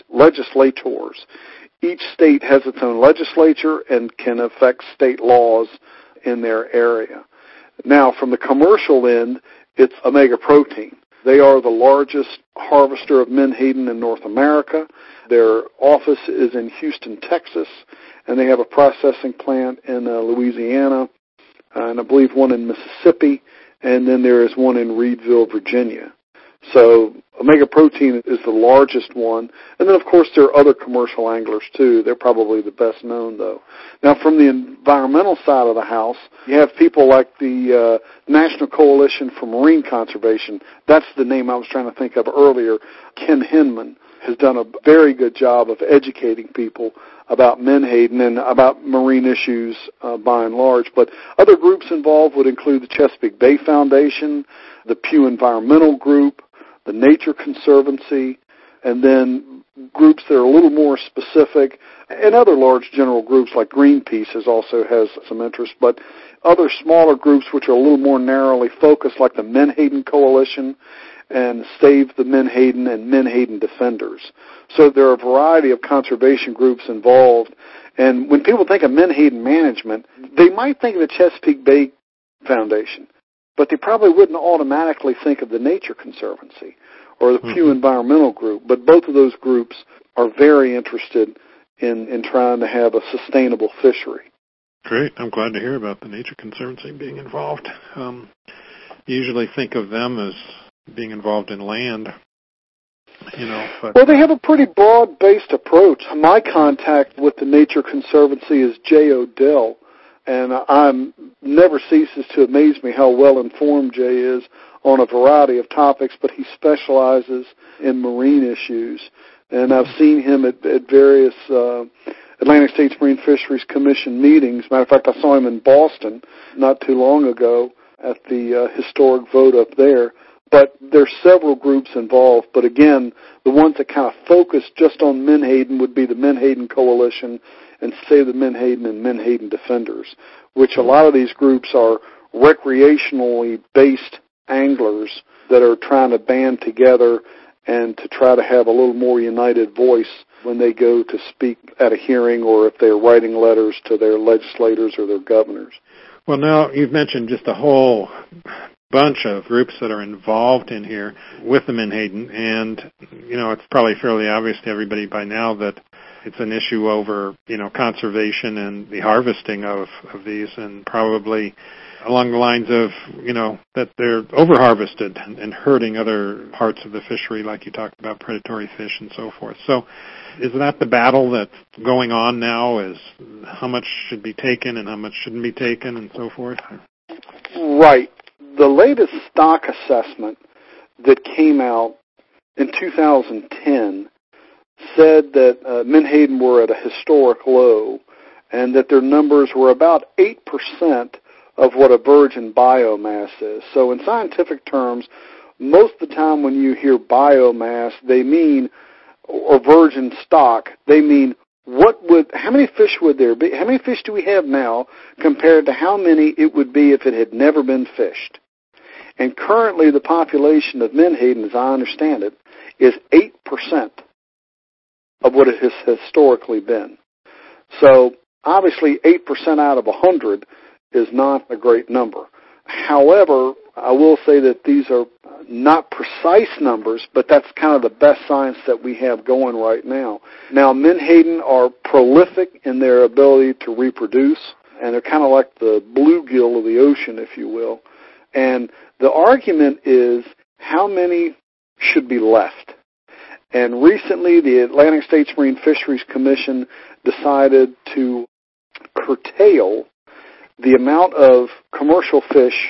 Each state has its own legislature and can affect state laws in their area. Now, from the commercial end, it's Omega Protein. They are the largest harvester of menhaden in North America. Their office is in Houston, Texas, and they have a processing plant in Louisiana, and I believe one in Mississippi, and then there is one in Reedville, Virginia. So Omega Protein is the largest one. And then, of course, there are other commercial anglers, too. They're probably the best known, though. Now, from the environmental side of the house, you have people like the National Coalition for Marine Conservation. That's the name I was trying to think of earlier. Ken Hinman has done a very good job of educating people about menhaden and about marine issues by and large. But other groups involved would include the Chesapeake Bay Foundation, the Pew Environmental Group, the Nature Conservancy, and then groups that are a little more specific, and other large general groups like Greenpeace also has some interest, but other smaller groups which are a little more narrowly focused, like the Menhaden Coalition and Save the Menhaden and Menhaden Defenders. So there are a variety of conservation groups involved, and when people think of menhaden management, they might think of the Chesapeake Bay Foundation, but they probably wouldn't automatically think of the Nature Conservancy or the Pew Environmental Group. But both of those groups are very interested in trying to have a sustainable fishery.
Great. I'm glad to hear about the Nature Conservancy being involved. You usually think of them as being involved in land, But
well, they have a pretty broad-based approach. My contact with the Nature Conservancy is Jay Odell, and never ceases to amaze me how well informed Jay is on a variety of topics, but he specializes in marine issues. And I've seen him at various Atlantic States Marine Fisheries Commission meetings. Matter of fact, I saw him in Boston not too long ago at the historic vote up there. But there's several groups involved. But again, the ones that kind of focus just on menhaden would be the Menhaden Coalition and Save the Menhaden and Menhaden Defenders, which a lot of these groups are recreationally based anglers that are trying to band together and to try to have a little more united voice when they go to speak at a hearing or if they're writing letters to their legislators or their governors.
Well, now you've mentioned just a whole bunch of groups that are involved in here with the Menhaden, and, it's probably fairly obvious to everybody by now that it's an issue over, conservation and the harvesting of these, and probably along the lines of, that they're over-harvested and hurting other parts of the fishery, like you talked about, predatory fish and so forth. So is that the battle that's going on now, is how much should be taken and how much shouldn't be taken and so forth?
Right. The latest stock assessment that came out in 2010 said that Menhaden were at a historic low and that their numbers were about 8% of what a virgin biomass is. So in scientific terms, most of the time when you hear biomass, they mean, or virgin stock, they mean how many fish would there be? How many fish do we have now compared to how many it would be if it had never been fished? And currently the population of Menhaden, as I understand it, is 8% of what it has historically been. So obviously 8% out of 100 is not a great number. However, I will say that these are not precise numbers, but that's kind of the best science that we have going right now. Now, Menhaden are prolific in their ability to reproduce, and they're kind of like the bluegill of the ocean, if you will. And the argument is how many should be left. And recently, the Atlantic States Marine Fisheries Commission decided to curtail the amount of commercial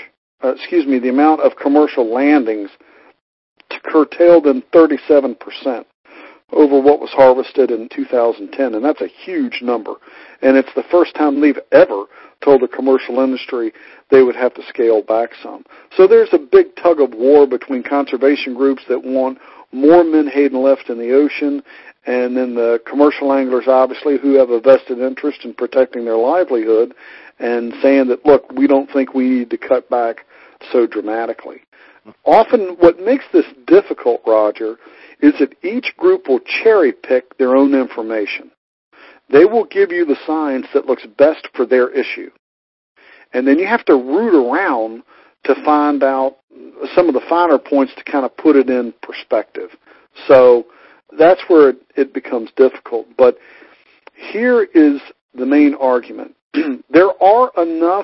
the amount of commercial landings, to curtail them 37% over what was harvested in 2010, and that's a huge number. And it's the first time they've ever told the commercial industry they would have to scale back some. So there's a big tug of war between conservation groups that want more Menhaden left in the ocean, and then the commercial anglers, obviously, who have a vested interest in protecting their livelihood and saying that, look, we don't think we need to cut back so dramatically. Often what makes this difficult, Roger, is that each group will cherry pick their own information. They will give you the science that looks best for their issue. And then you have to root around to find out some of the finer points to kind of put it in perspective. So that's where it becomes difficult. But here is the main argument. There are enough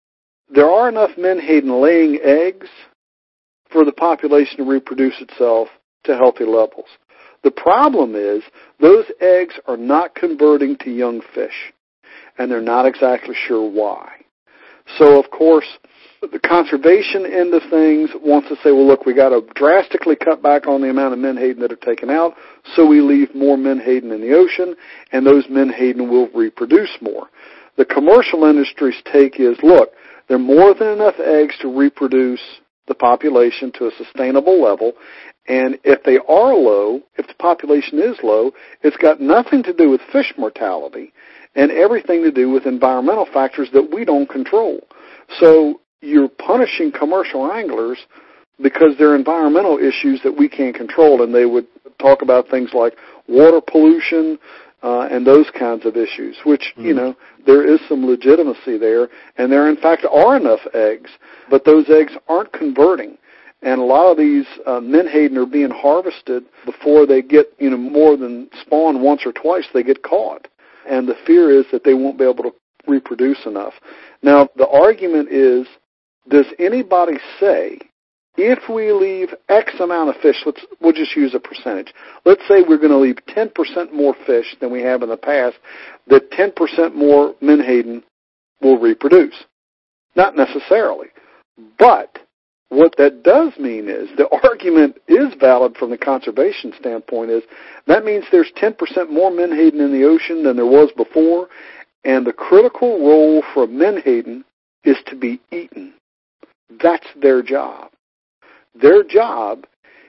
Menhaden laying eggs for the population to reproduce itself to healthy levels. The problem is those eggs are not converting to young fish, and they're not exactly sure why. So, of course, the conservation end of things wants to say, well, look, we got to drastically cut back on the amount of Menhaden that are taken out, so we leave more Menhaden in the ocean, and those Menhaden will reproduce more. The commercial industry's take is, look, there are more than enough eggs to reproduce the population to a sustainable level, and if they are low, if the population is low, it's got nothing to do with fish mortality and everything to do with environmental factors that we don't control. So you're punishing commercial anglers because there are environmental issues that we can't control, and they would talk about things like water pollution and those kinds of issues, which, there is some legitimacy there, and there, in fact, are enough eggs, but those eggs aren't converting. And a lot of these Menhaden are being harvested before they get, more than spawn once or twice, they get caught. And the fear is that they won't be able to reproduce enough. Now, the argument is, does anybody say, if we leave X amount of fish, we'll just use a percentage. Let's say we're going to leave 10% more fish than we have in the past, that 10% more Menhaden will reproduce. Not necessarily. But what that does mean is, the argument is valid from the conservation standpoint, is that means there's 10% more Menhaden in the ocean than there was before, and the critical role for Menhaden is to be eaten. That's their job. Their job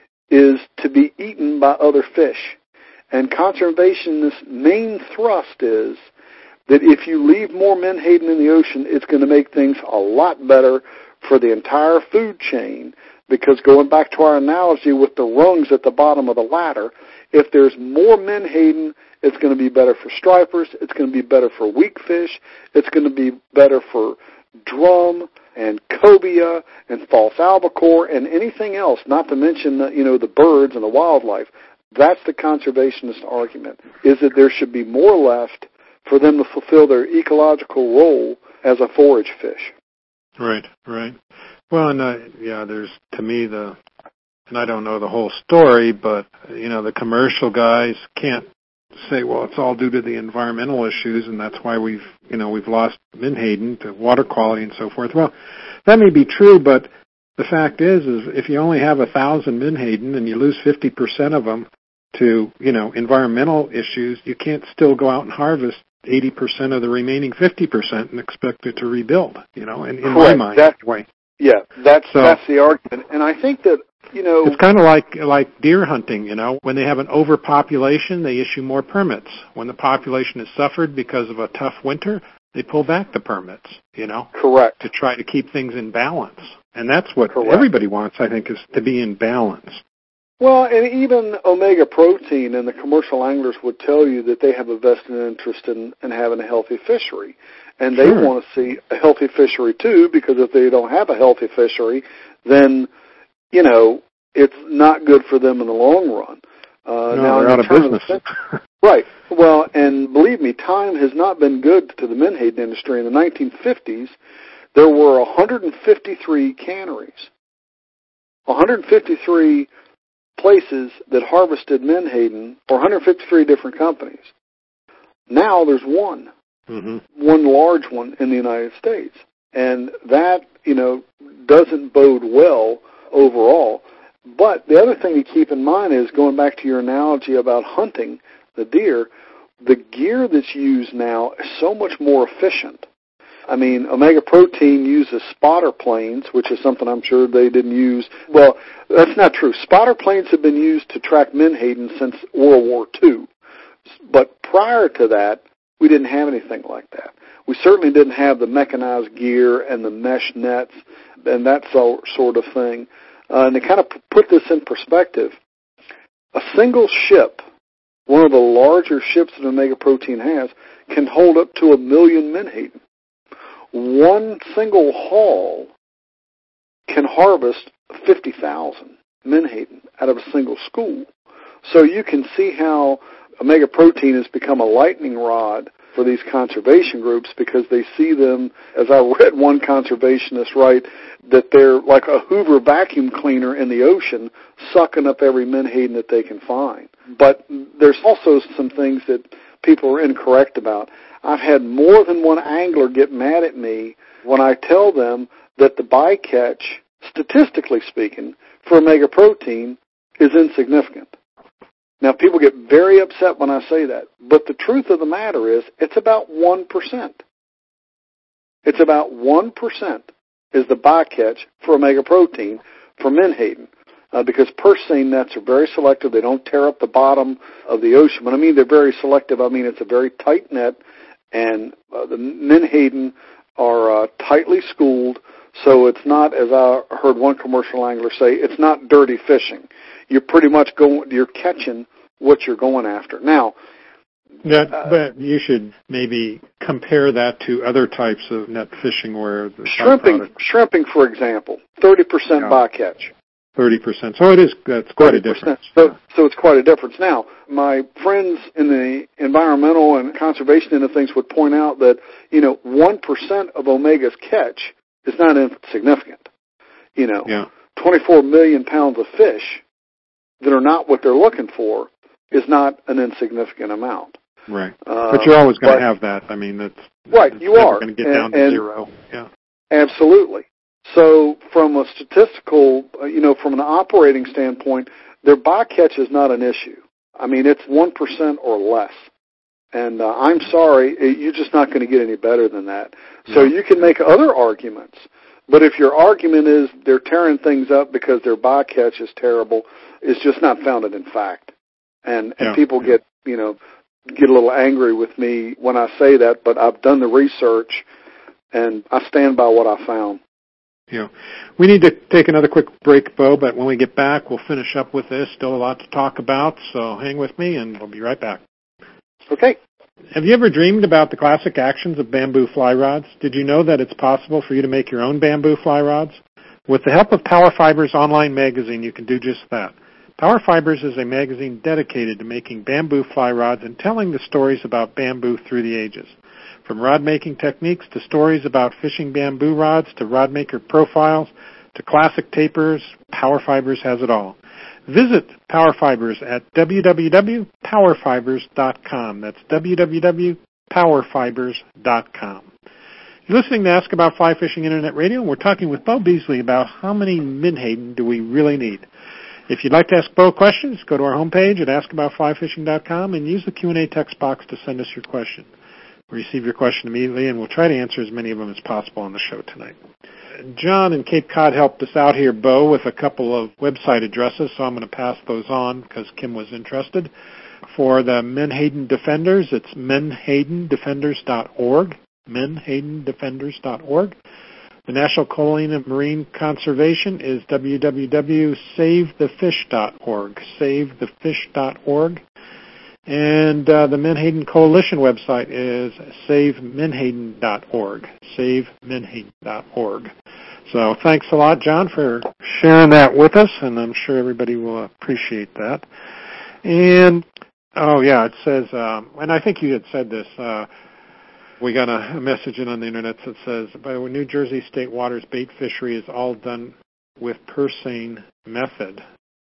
is to be eaten by other fish. And conservation's main thrust is that if you leave more Menhaden in the ocean, it's going to make things a lot better for the entire food chain, because going back to our analogy with the rungs at the bottom of the ladder, if there's more Menhaden, it's going to be better for stripers, it's going to be better for weak fish, it's going to be better for drum and cobia and false albacore and anything else, not to mention the birds and the wildlife. That's the conservationist argument, is that there should be more left for them to fulfill their ecological role as a forage fish.
Right. Well, and there's, to me, and I don't know the whole story, but, the commercial guys can't say, well, it's all due to the environmental issues, and that's why we've lost menhaden to water quality and so forth. Well, that may be true, but the fact is if you only have 1,000 menhaden and you lose 50% of them to, environmental issues, you can't still go out and harvest 80% of the remaining 50% and expect it to rebuild, in my mind. Anyway.
Yeah, that's the argument. And I think that,
it's kind of like deer hunting, When they have an overpopulation, they issue more permits. When the population has suffered because of a tough winter, they pull back the permits,
Correct.
To try to keep things in balance. And that's what everybody wants, I think, is to be in balance.
Well, and even Omega Protein and the commercial anglers would tell you that they have a vested interest in having a healthy fishery. And they want to see a healthy fishery, too, because if they don't have a healthy fishery, then, it's not good for them in the long run.
Now they're out of business.
Right. Well, and believe me, time has not been good to the menhaden industry. In the 1950s, there were 153 canneries, 153 places that harvested menhaden, or 153 different companies. Now there's one large one in the United States. And that, doesn't bode well overall. But the other thing to keep in mind is, going back to your analogy about hunting the deer, the gear that's used now is so much more efficient. I mean, Omega Protein uses spotter planes, which is something I'm sure they didn't use. Well, that's not true. Spotter planes have been used to track menhaden since World War II. But prior to that, we didn't have anything like that. We certainly didn't have the mechanized gear and the mesh nets and that sort of thing. And to kind of put this in perspective, a single ship, one of the larger ships that Omega Protein has, can hold up to 1 million menhaden. One single haul can harvest 50,000 menhaden out of a single school. So you can see how Omega Protein has become a lightning rod for these conservation groups, because they see them, as I read one conservationist write, that they're like a Hoover vacuum cleaner in the ocean, sucking up every menhaden that they can find. But there's also some things that people are incorrect about. I've had more than one angler get mad at me when I tell them that the bycatch, statistically speaking, for Omega Protein is insignificant. Now, people get very upset when I say that, but the truth of the matter is it's about 1%. It's about 1% is the bycatch for Omega Protein for menhaden, because purse seine nets are very selective. They don't tear up the bottom of the ocean. When I mean they're very selective, I mean it's a very tight net, and the menhaden are tightly schooled, so it's not, as I heard one commercial angler say, it's not dirty fishing. You're pretty much you're catching what you're going after. Now,
but you should maybe compare that to other types of net fishing where the
shrimping, for example, 30% bycatch.
30%. So that's quite a difference.
So it's quite a difference. Now, my friends in the environmental and conservation end of things would point out that, 1% of Omega's catch is not insignificant. 24 million pounds of fish that are not what they're looking for is not an insignificant amount.
Right. But you're always going to have that. I mean, that's
right. You are
going to get down to zero. Yeah.
Absolutely. So from a statistical, from an operating standpoint, their bycatch is not an issue. I mean, it's 1% or less. And I'm sorry, you're just not going to get any better than that. So you can make other arguments. But if your argument is they're tearing things up because their bycatch is terrible, it's just not founded in fact. And people get a little angry with me when I say that, but I've done the research, and I stand by what I found.
Yeah. We need to take another quick break, Bo, but when we get back, we'll finish up with this. Still a lot to talk about, so hang with me, and we'll be right back.
Okay.
Have you ever dreamed about the classic actions of bamboo fly rods? Did you know that it's possible for you to make your own bamboo fly rods? With the help of Power Fibers online magazine, you can do just that. Power Fibers is a magazine dedicated to making bamboo fly rods and telling the stories about bamboo through the ages. From rod-making techniques to stories about fishing bamboo rods to rod-maker profiles to classic tapers, Power Fibers has it all. Visit Power Fibers at www.powerfibers.com. That's www.powerfibers.com. You're listening to Ask About Fly Fishing Internet Radio, and we're talking with Bo Beasley about how many menhaden do we really need. If you'd like to ask Bo questions, go to our homepage at askaboutflyfishing.com and use the Q&A text box to send us your question. We'll receive your question immediately, and we'll try to answer as many of them as possible on the show tonight. John in Cape Cod helped us out here, Bo, with a couple of website addresses, so I'm going to pass those on because Kim was interested. For the Menhaden Defenders, it's menhadendefenders.org, menhadendefenders.org. The National Coalition of Marine Conservation is www.savethefish.org, savethefish.org. And the Menhaden Coalition website is savemenhaden.org, savemenhaden.org. So thanks a lot, John, for sharing that with us, and I'm sure everybody will appreciate that. And, it says, and I think you had said this, we got a message in on the Internet that says, by New Jersey state waters, bait fishery is all done with purse seine method.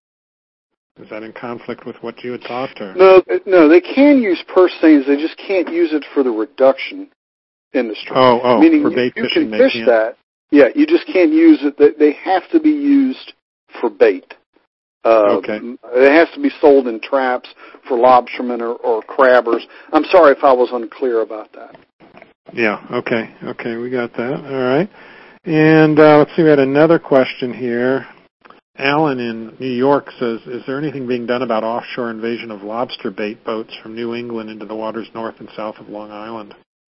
Is that in conflict with what you had thought? Or?
No, they can use purse seines. They just can't use it for the reduction industry.
Meaning for bait
you
fishing,
can fish that. Yeah, you just can't use it. They have to be used for bait.
Okay.
It has to be sold in traps for lobstermen or crabbers. I'm sorry if I was unclear about that.
Yeah, okay, we got that. All right. And let's see, we had another question here. Alan in New York says, is there anything being done about offshore invasion of lobster bait boats from New England into the waters north and south of Long Island?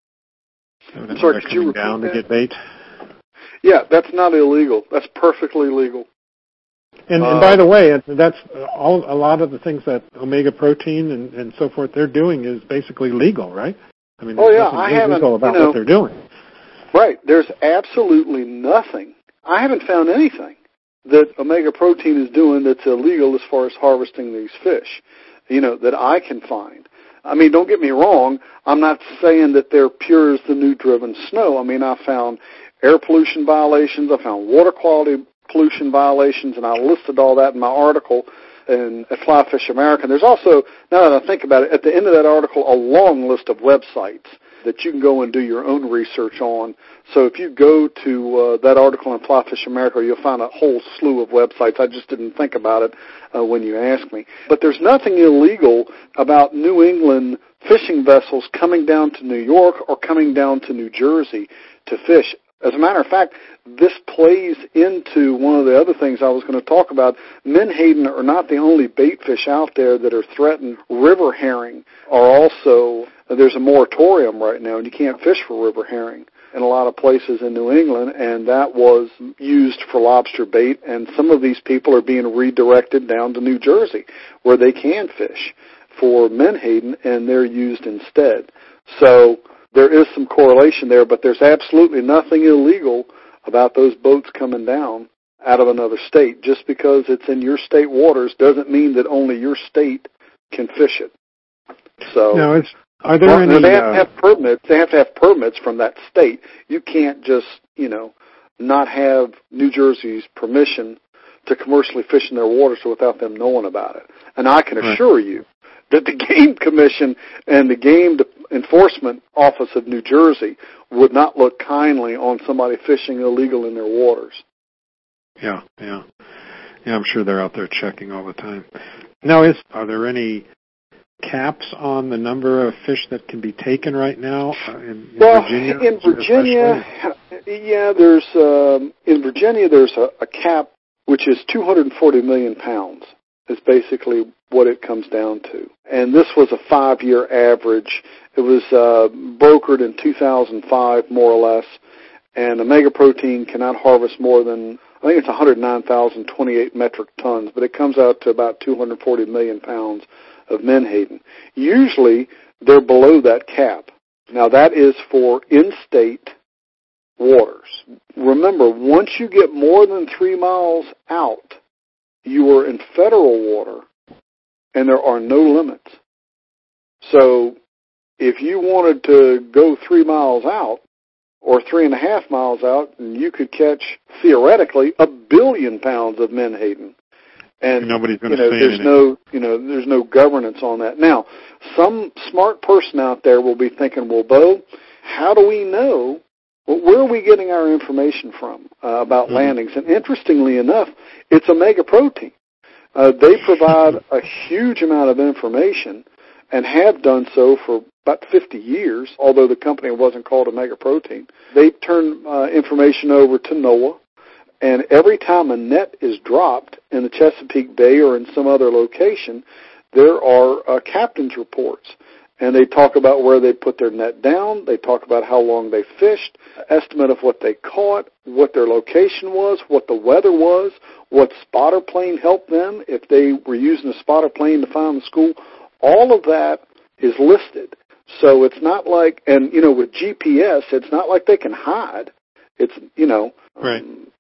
I'm sorry, could you repeat
down
that?
To get bait?
Yeah, that's not illegal. That's perfectly legal.
And by the way, that's a lot of the things that Omega Protein and so forth they're doing is basically legal, right? I mean, there's nothing illegal about what they're doing.
Right. There's absolutely nothing. I haven't found anything that Omega Protein is doing that's illegal as far as harvesting these fish, that I can find. I mean, don't get me wrong. I'm not saying that they're pure as the new driven snow. I mean, I found air pollution violations. I found water quality pollution violations, and I listed all that in my article at Fly Fish America. There's also, now that I think about it, at the end of that article, a long list of websites that you can go and do your own research on. So if you go to that article on Fly Fish America, you'll find a whole slew of websites. I just didn't think about it when you asked me. But there's nothing illegal about New England fishing vessels coming down to New York or coming down to New Jersey to fish. As a matter of fact, this plays into one of the other things I was going to talk about. Menhaden are not the only bait fish out there that are threatened. River herring are also, there's a moratorium right now, and you can't fish for river herring in a lot of places in New England, and that was used for lobster bait, and some of these people are being redirected down to New Jersey where they can fish for menhaden, and they're used instead. So there is some correlation there, but there's absolutely nothing illegal about those boats coming down out of another state. Just because it's in your state waters doesn't mean that only your state can fish it. So
now, are there any?
They have to have permits. They have to have permits from that state. You can't just, not have New Jersey's permission to commercially fish in their waters without them knowing about it. And I can assure you that the Game Commission and the Game Enforcement Office of New Jersey would not look kindly on somebody fishing illegal in their waters.
Yeah, I'm sure they're out there checking all the time. Now, are there any caps on the number of fish that can be taken right now in Virginia?
In Virginia, there's a cap which is 240 million pounds. Is basically what it comes down to. And this was a 5-year average. It was brokered in 2005, more or less, and Omega Protein cannot harvest more than, I think it's 109,028 metric tons, but it comes out to about 240 million pounds of menhaden. Usually, they're below that cap. Now, that is for in-state waters. Remember, once you get more than 3 miles out, you are in federal water, and there are no limits. So if you wanted to go 3 miles out or 3.5 miles out, and you could catch, theoretically, 1 billion pounds of menhaden. And
nobody's going to say anything.
There's no governance on that. Now, some smart person out there will be thinking, well, Bo, how do we know? Well, where are we getting our information from about landings? And interestingly enough, it's Omega Protein. They provide a huge amount of information and have done so for about 50 years, although the company wasn't called Omega Protein. They turn information over to NOAA, and every time a net is dropped in the Chesapeake Bay or in some other location, there are captain's reports. And they talk about where they put their net down. They talk about how long they fished, estimate of what they caught, what their location was, what the weather was, what spotter plane helped them, if they were using a spotter plane to find the school. All of that is listed. So it's not like, and, with GPS, it's not like they can hide. It's,
Right.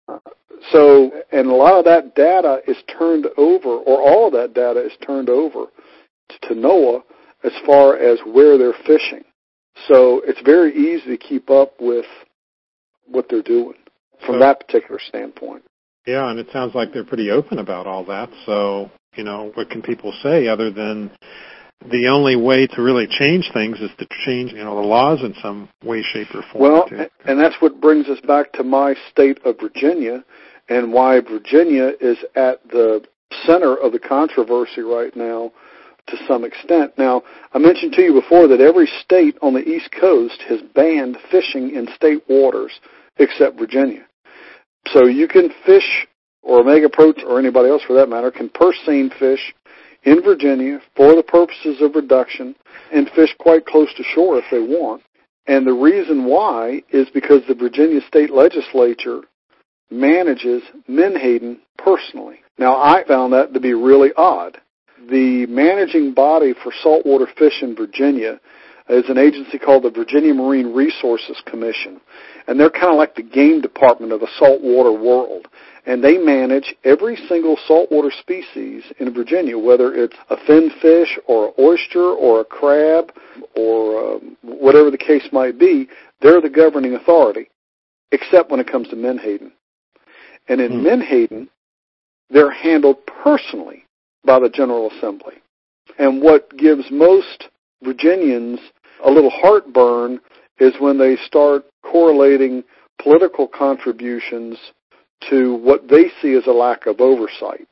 So, and a lot of that data is turned over, or all of that data is turned over to NOAA as far as where they're fishing. So it's very easy to keep up with what they're doing from that particular standpoint.
Yeah, and it sounds like they're pretty open about all that. So, what can people say other than the only way to really change things is to change, the laws in some way, shape, or form?
Well, and that's what brings us back to my state of Virginia and why Virginia is at the center of the controversy right now to some extent. Now, I mentioned to you before that every state on the East Coast has banned fishing in state waters except Virginia. So you can fish, or Omega Protein, or anybody else for that matter, can purse seine fish in Virginia for the purposes of reduction and fish quite close to shore if they want. And the reason why is because the Virginia State Legislature manages menhaden personally. Now, I found that to be really odd. The managing body for saltwater fish in Virginia is an agency called the Virginia Marine Resources Commission. And they're kind of like the game department of the saltwater world. And they manage every single saltwater species in Virginia, whether it's a fin fish or an oyster or a crab or whatever the case might be. They're the governing authority, except when it comes to menhaden. And in menhaden, they're handled personally by the General Assembly. And what gives most Virginians a little heartburn is when they start correlating political contributions to what they see as a lack of oversight.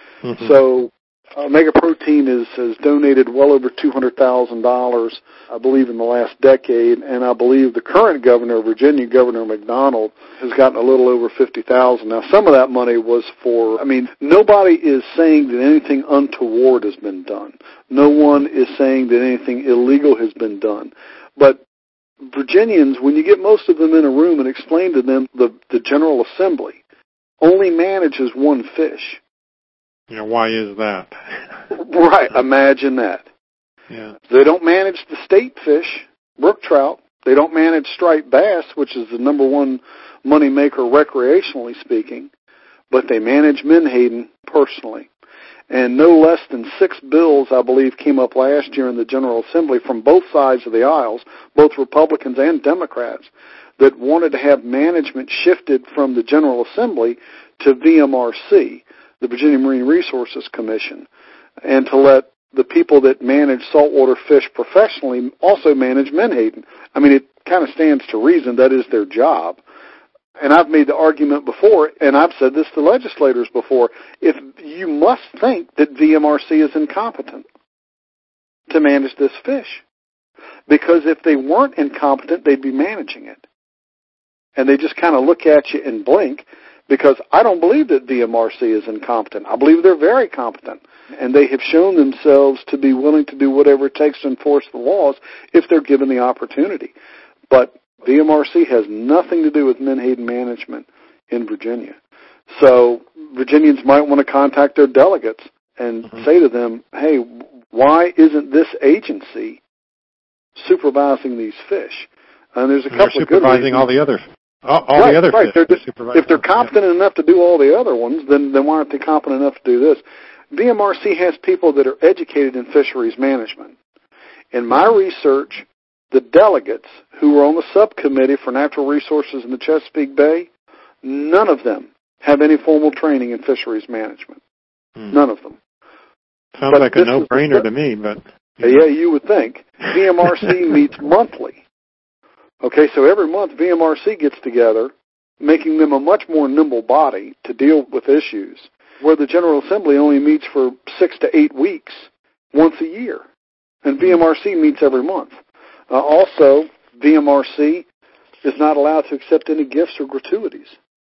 So Omega Protein has donated well over $200,000, I believe, in the last decade, and I believe the current governor of Virginia, Governor McDonald, has gotten a little over $50,000. Now, some of that money was for, nobody is saying that anything untoward has been done. No one is saying that anything illegal has been done. But Virginians, when you get most of them in a room and explain to them the General Assembly only manages one fish.
Why is that?
Right, imagine that.
Yeah.
They don't manage the state fish, brook trout. They don't manage striped bass, which is the number one money maker recreationally speaking, but they manage menhaden personally. And no less than 6 bills, I believe, came up last year in the General Assembly from both sides of the aisles, both Republicans and Democrats, that wanted to have management shifted from the General Assembly to VMRC, the Virginia Marine Resources Commission, and to let the people that manage saltwater fish professionally also manage menhaden. It kind of stands to reason that is their job. And I've made the argument before, and I've said this to legislators before, if you must think that VMRC is incompetent to manage this fish. Because if they weren't incompetent, they'd be managing it. And they just kind of look at you and blink, because I don't believe that VMRC is incompetent. I believe they're very competent. And they have shown themselves to be willing to do whatever it takes to enforce the laws if they're given the opportunity. But VMRC has nothing to do with menhaden management in Virginia. So Virginians might want to contact their delegates and say to them, hey, why isn't this agency supervising these fish. And there's a
and
couple of good reasons.
Supervising all the other fish.
If they're competent enough to do all the other ones, then why aren't they competent enough to do this? VMRC has people that are educated in fisheries management. In my research, the delegates who were on the subcommittee for natural resources in the Chesapeake Bay, none of them have any formal training in fisheries management. None of them.
Sounds like a no-brainer to me, but...
Yeah, you would think. VMRC meets monthly. Okay, so every month VMRC gets together, making them a much more nimble body to deal with issues, where the General Assembly only meets for 6 to 8 weeks once a year, and VMRC meets every month. Also, VMRC is not allowed to accept any gifts or gratuities.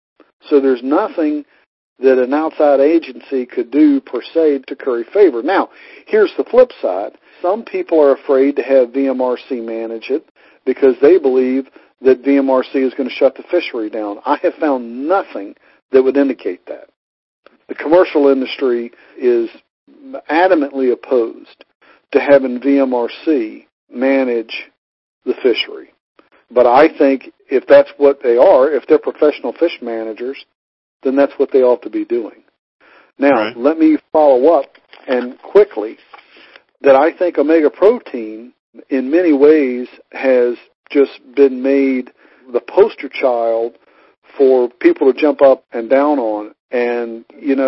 So there's nothing that an outside agency could do, per se, to curry favor. Now, here's the flip side. Some people are afraid to have VMRC manage it because they believe that VMRC is going to shut the fishery down. I have found nothing that would indicate that. The commercial industry is adamantly opposed to having VMRC manage the fishery. But I think if that's what they are, if they're professional fish managers, then that's what they ought to be doing. Now, Let me follow up, and quickly, that I think omega protein, in many ways, has just been made the poster child for people to jump up and down on. And,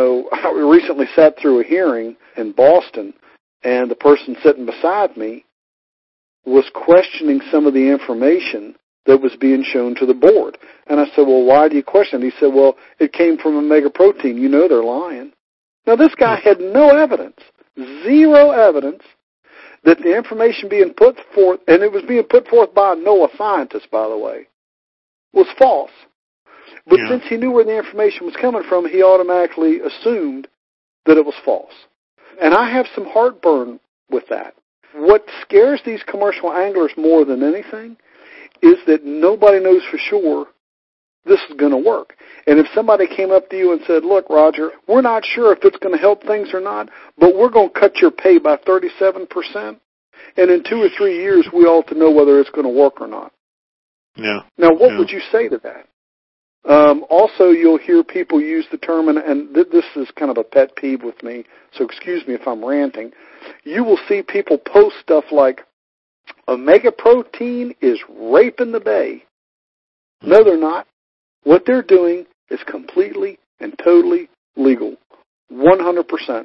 I recently sat through a hearing in Boston, and the person sitting beside me was questioning some of the information that was being shown to the board. And I said, well, why do you question it? He said, well, it came from omega protein. They're lying. Now, this guy had no evidence, zero evidence, that the information being put forth, and it was being put forth by a NOAA scientist, by the way, was false. But since he knew where the information was coming from, he automatically assumed that it was false. And I have some heartburn with that. What scares these commercial anglers more than anything is that nobody knows for sure this is going to work. And if somebody came up to you and said, look, Roger, we're not sure if it's going to help things or not, but we're going to cut your pay by 37%, and in 2 or 3 years we ought to know whether it's going to work or not.
Yeah.
Now, what would you say to that? Also, you'll hear people use the term, and this is kind of a pet peeve with me, so excuse me if I'm ranting. You will see people post stuff like, omega protein is raping the bay. No, they're not. What they're doing is completely and totally legal, 100%.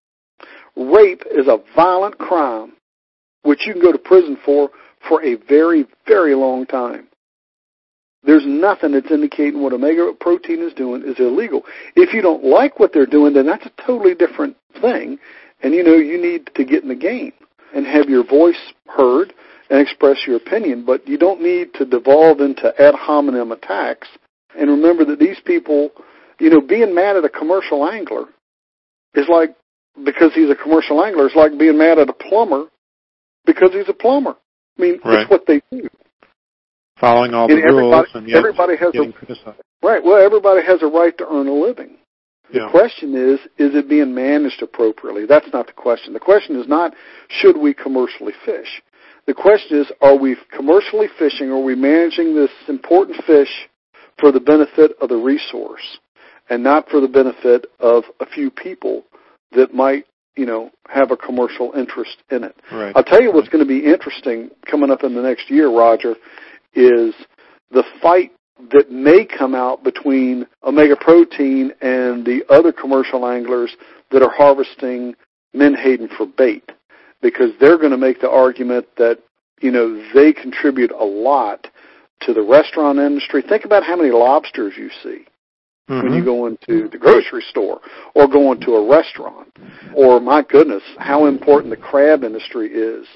Rape is a violent crime, which you can go to prison for a very, very long time. There's nothing that's indicating what omega protein is doing is illegal. If you don't like what they're doing, then that's a totally different thing, and you need to get in the game and have your voice heard and express your opinion, but you don't need to devolve into ad hominem attacks. And remember that these people, being mad at a commercial angler is like, because he's a commercial angler, is like being mad at a plumber because he's a plumber. I mean, It's what they do.
Following all the rules and yet getting criticized.
Right. Well, everybody has a right to earn a living. The question is it being managed appropriately? That's not the question. The question is not, should we commercially fish? The question is, are we commercially fishing? Are we managing this important fish for the benefit of the resource and not for the benefit of a few people that might, have a commercial interest in it?
Right.
I'll tell you what's going to be interesting coming up in the next year, Roger, is the fight that may come out between omega protein and the other commercial anglers that are harvesting menhaden for bait, because they're going to make the argument that, they contribute a lot to the restaurant industry. Think about how many lobsters you see when you go into the grocery store or go into a restaurant. Or, my goodness, how important the crab industry is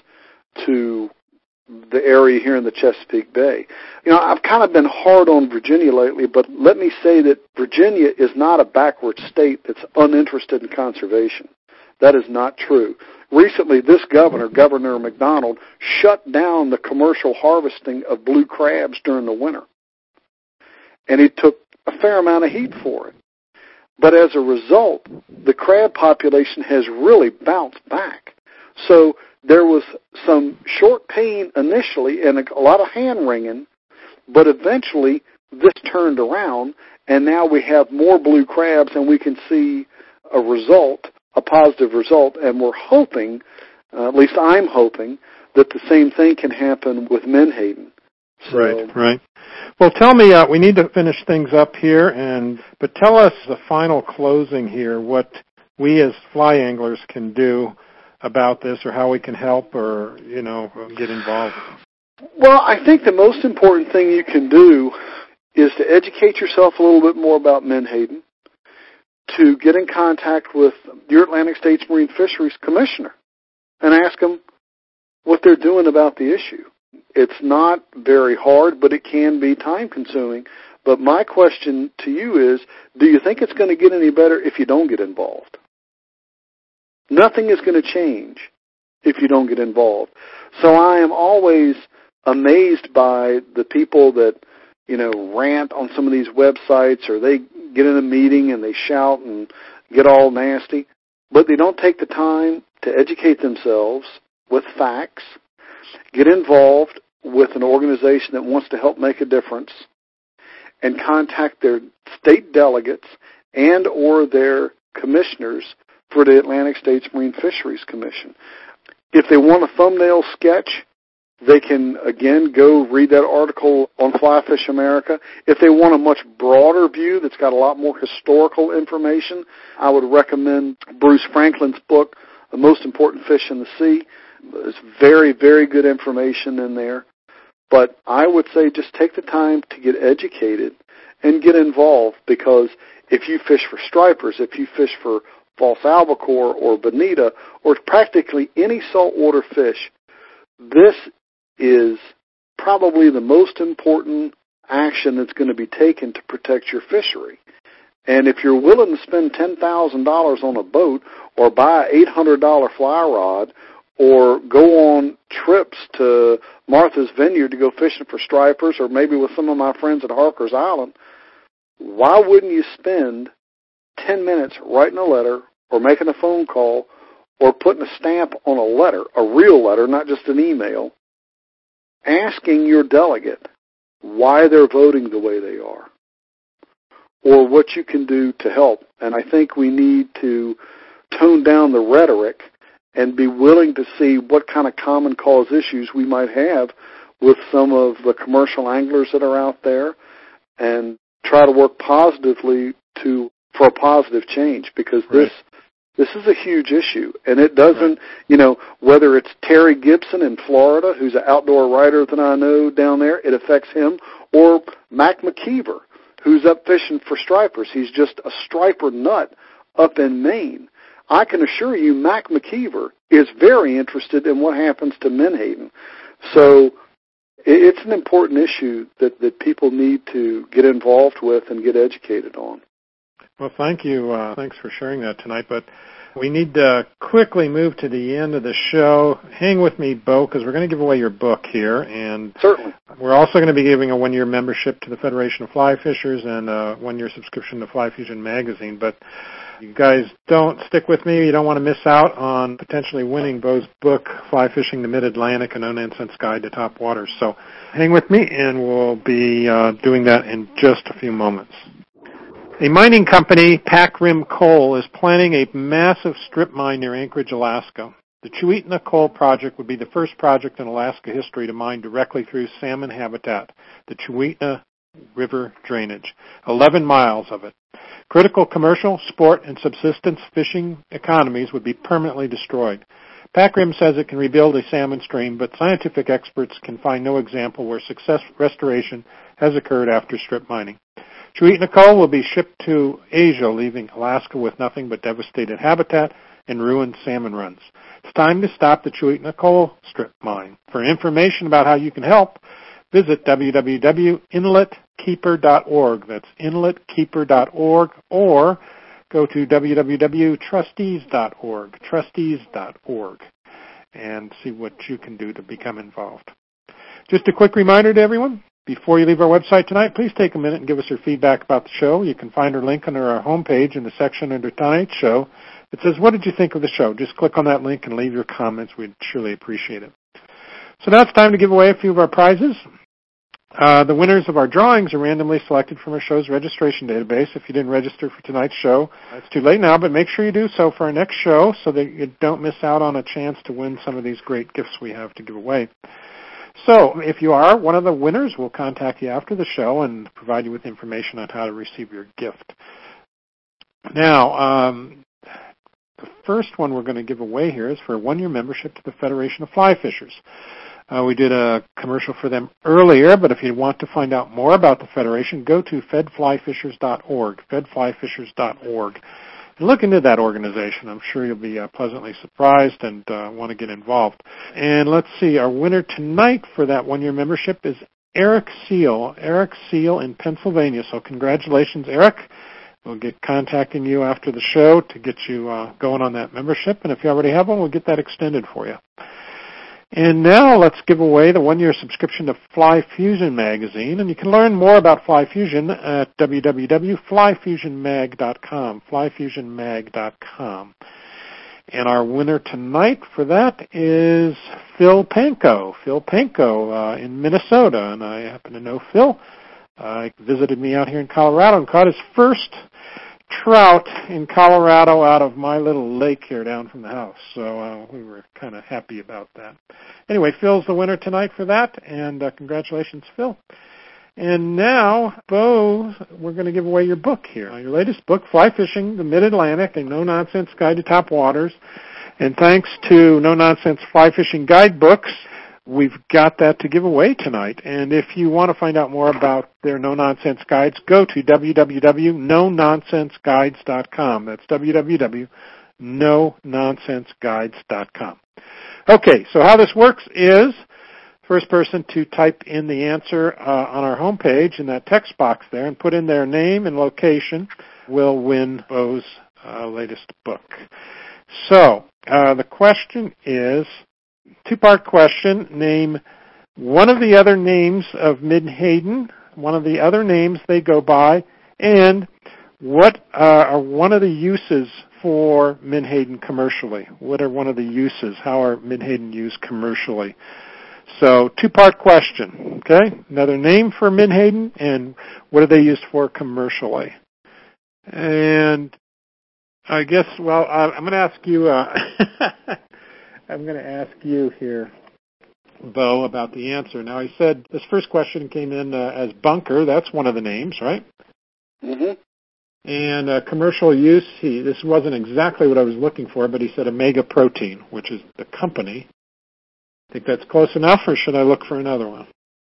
to the area here in the Chesapeake Bay. I've kind of been hard on Virginia lately, but let me say that Virginia is not a backward state that's uninterested in conservation. That is not true. Recently, this Governor McDonald, shut down the commercial harvesting of blue crabs during the winter. And he took a fair amount of heat for it. But as a result, the crab population has really bounced back. So there was some short pain initially and a lot of hand-wringing, but eventually this turned around, and now we have more blue crabs, and we can see a result, a positive result, and we're hoping, at least I'm hoping, that the same thing can happen with menhaden. So,
Right. Well, tell me, we need to finish things up here, but tell us the final closing here, what we as fly anglers can do about this, or how we can help, or, get involved.
Well, I think the most important thing you can do is to educate yourself a little bit more about menhaden, to get in contact with your Atlantic States Marine Fisheries Commissioner and ask them what they're doing about the issue. It's not very hard, but it can be time-consuming. But my question to you is, do you think it's going to get any better if you don't get involved? Nothing is going to change if you don't get involved. So I am always amazed by the people that, rant on some of these websites, or they get in a meeting and they shout and get all nasty, but they don't take the time to educate themselves with facts, get involved with an organization that wants to help make a difference, and contact their state delegates and or their commissioners for the Atlantic States Marine Fisheries Commission. If they want a thumbnail sketch, they can, again, go read that article on Fly Fish America. If they want a much broader view that's got a lot more historical information, I would recommend Bruce Franklin's book, The Most Important Fish in the Sea. There's very, very good information in there. But I would say just take the time to get educated and get involved, because if you fish for stripers, if you fish for false albacore or bonita, or practically any saltwater fish, this is probably the most important action that's going to be taken to protect your fishery. And if you're willing to spend $10,000 on a boat, or buy an $800 fly rod, or go on trips to Martha's Vineyard to go fishing for stripers, or maybe with some of my friends at Harker's Island, why wouldn't you spend 10 minutes writing a letter, or making a phone call, or putting a stamp on a letter, a real letter, not just an email, asking your delegate why they're voting the way they are, or what you can do to help. And I think we need to tone down the rhetoric and be willing to see what kind of common cause issues we might have with some of the commercial anglers that are out there, and try to work positively for a positive change, because this is a huge issue. And it doesn't, whether it's Terry Gibson in Florida, who's an outdoor writer that I know down there, it affects him, or Mac McKeever, who's up fishing for stripers. He's just a striper nut up in Maine. I can assure you Mac McKeever is very interested in what happens to menhaden. So it's an important issue that people need to get involved with and get educated on.
Well, thank you. Thanks for sharing that tonight. But we need to quickly move to the end of the show. Hang with me, Bo, because we're going to give away your book here. And
certainly,
we're also going to be giving a 1-year membership to the Federation of Fly Fishers and a 1-year subscription to Fly Fusion magazine. But you guys don't stick with me. You don't want to miss out on potentially winning Bo's book, Fly Fishing the Mid-Atlantic, a No-Nonsense Guide to Top Waters. So hang with me, and we'll be doing that in just a few moments. A mining company, Pac Rim Coal, is planning a massive strip mine near Anchorage, Alaska. The Chewitna Coal Project would be the first project in Alaska history to mine directly through salmon habitat, the Chewitna River drainage, 11 miles of it. Critical commercial, sport, and subsistence fishing economies would be permanently destroyed. Pac Rim says it can rebuild a salmon stream, but scientific experts can find no example where successful restoration has occurred after strip mining. Chewitna coal will be shipped to Asia, leaving Alaska with nothing but devastated habitat and ruined salmon runs. It's time to stop the Chewitna coal strip mine. For information about how you can help, visit www.inletkeeper.org. That's inletkeeper.org, or go to www.trustees.org, and see what you can do to become involved. Just a quick reminder to everyone, before you leave our website tonight, please take a minute and give us your feedback about the show. You can find our link under our homepage in the section under tonight's show It says, what did you think of the show? Just click on that link and leave your comments. We'd surely appreciate it. So now it's time to give away a few of our prizes. The winners of our drawings are randomly selected from our show's registration database. If you didn't register for tonight's show, it's too late now, but make sure you do so for our next show so that you don't miss out on a chance to win some of these great gifts we have to give away. So if you are one of the winners, we'll contact you after the show and provide you with information on how to receive your gift. Now, the first one we're going to give away here is for a one-year membership to the Federation of Fly Fishers. We did a commercial for them earlier, but if you want to find out more about the Federation, go to fedflyfishers.org, fedflyfishers.org, and look into that organization. I'm sure you'll be pleasantly surprised and want to get involved. And let's see, our winner tonight for that one-year membership is Eric Seal in Pennsylvania. So congratulations, Eric. We'll get contacting you after the show to get you going on that membership, and if you already have one, we'll get that extended for you. And now let's give away the one-year subscription to Fly Fusion magazine, and you can learn more about Fly Fusion at www.flyfusionmag.com, flyfusionmag.com. And our winner tonight for that is Phil Pankow. Phil Pankow in Minnesota, and I happen to know Phil. He visited me out here in Colorado and caught his first trout in Colorado out of my little lake here down from the house. So we were kind of happy about that. Anyway, Phil's the winner tonight for that, and congratulations, Phil. And now, Bo, we're going to give away your book here, your latest book, Fly Fishing the Mid-Atlantic, a no-nonsense guide to top waters. And thanks to No Nonsense Fly Fishing Guidebooks, we've got that to give away tonight. And if you want to find out more about their no-nonsense guides, go to www.nononsenseguides.com. That's www.nononsenseguides.com. Okay, so how this works is first person to type in the answer on our homepage in that text box there and put in their name and location will win Bo's latest book. So the question is, two-part question. Name one of the other names of Menhaden, one of the other names they go by, and what are one of the uses for Menhaden commercially? What are one of the uses? How are Menhaden used commercially? So, two-part question, okay? Another name for Menhaden, and what are they used for commercially? And I guess, well, I'm going to ask you, I'm going to ask you here, Bo, about the answer. Now, I said this first question came in as bunker. That's one of the names, right?
Mm-hmm.
And commercial use, this wasn't exactly what I was looking for, but he said Omega Protein, which is the company. Think that's close enough, or should I look for another one?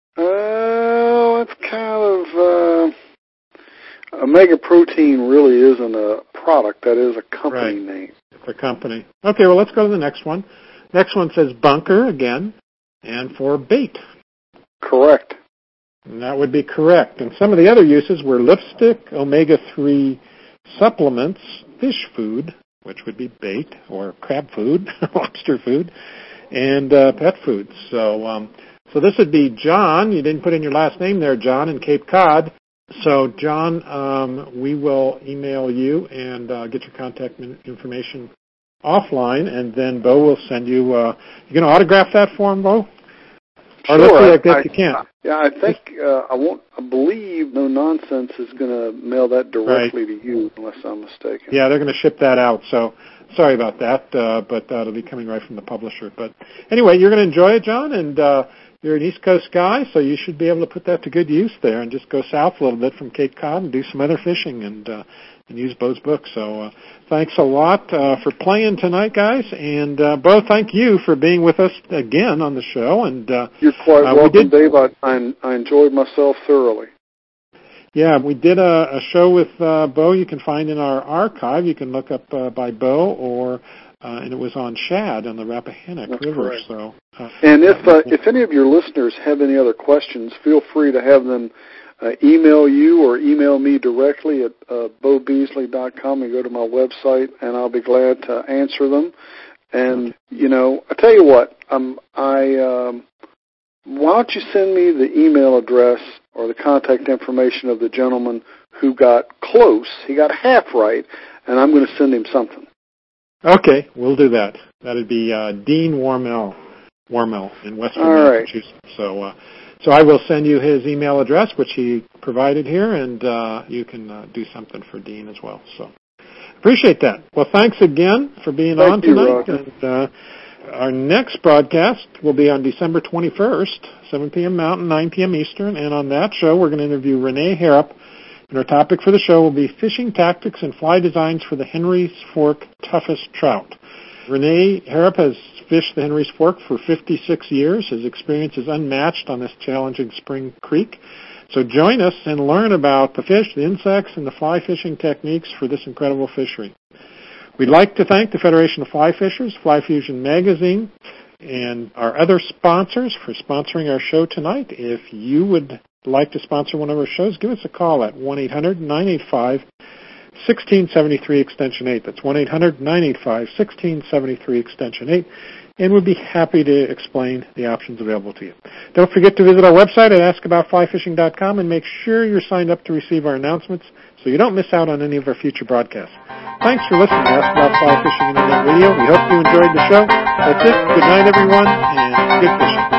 It's kind of Omega Protein really isn't a product. That is a company name.
It's a company. Okay, well, let's go to the next one. Next one says bunker again, and for bait.
Correct.
And that would be correct. And some of the other uses were lipstick, omega-3 supplements, fish food, which would be bait, or crab food, lobster food, and pet food. So this would be John. You didn't put in your last name there, John, in Cape Cod. So, John, we will email you and get your contact information offline, and then Bo will send you. You going to autograph that form, Bo? Or
sure.
I guess you can't.
I think I believe No Nonsense is going to mail that directly to you, unless I'm mistaken.
Yeah, they're going to ship that out. So sorry about that, but it'll be coming right from the publisher. But anyway, you're going to enjoy it, John, and you're an East Coast guy, so you should be able to put that to good use there and just go south a little bit from Cape Cod and do some other fishing and use Bo's book. So thanks a lot for playing tonight, guys. And Bo, thank you for being with us again on the show. And
you're quite welcome, Dave. I enjoyed myself thoroughly.
Yeah, we did a show with Bo you can find in our archive. You can look up by Bo, or and it was on Shad on the Rappahannock River.
Correct.
So,
and if any of your listeners have any other questions, feel free to have them email you or email me directly at bobeasley.com and go to my website, and I'll be glad to answer them. And, I tell you what, why don't you send me the email address or the contact information of the gentleman who got close. He got half right, and I'm going to send him something.
Okay, we'll do that. That'd be Dean Warmel in Western Massachusetts. So I will send you his email address, which he provided here, and you can do something for Dean as well. So appreciate that. Well, thanks again for being on tonight. And our next broadcast will be on December 21st, 7 p.m. Mountain, 9 p.m. Eastern, and on that show we're going to interview Renee Harrop, and our topic for the show will be fishing tactics and fly designs for the Henry's Fork toughest trout. Renee Harrop has fished the Henry's Fork for 56 years. His experience is unmatched on this challenging spring creek. So join us and learn about the fish, the insects, and the fly fishing techniques for this incredible fishery. We'd like to thank the Federation of Fly Fishers, Fly Fusion Magazine, and our other sponsors for sponsoring our show tonight. If you would like to sponsor one of our shows, give us a call at 1-800-985-1673 extension 8. That's 1-800-985-1673 extension 8. And we'll be happy to explain the options available to you. Don't forget to visit our website at askaboutflyfishing.com and make sure you're signed up to receive our announcements so you don't miss out on any of our future broadcasts. Thanks for listening to Ask About Fly Fishing Internet Radio. We hope you enjoyed the show. That's it. Good night, everyone, and good fishing.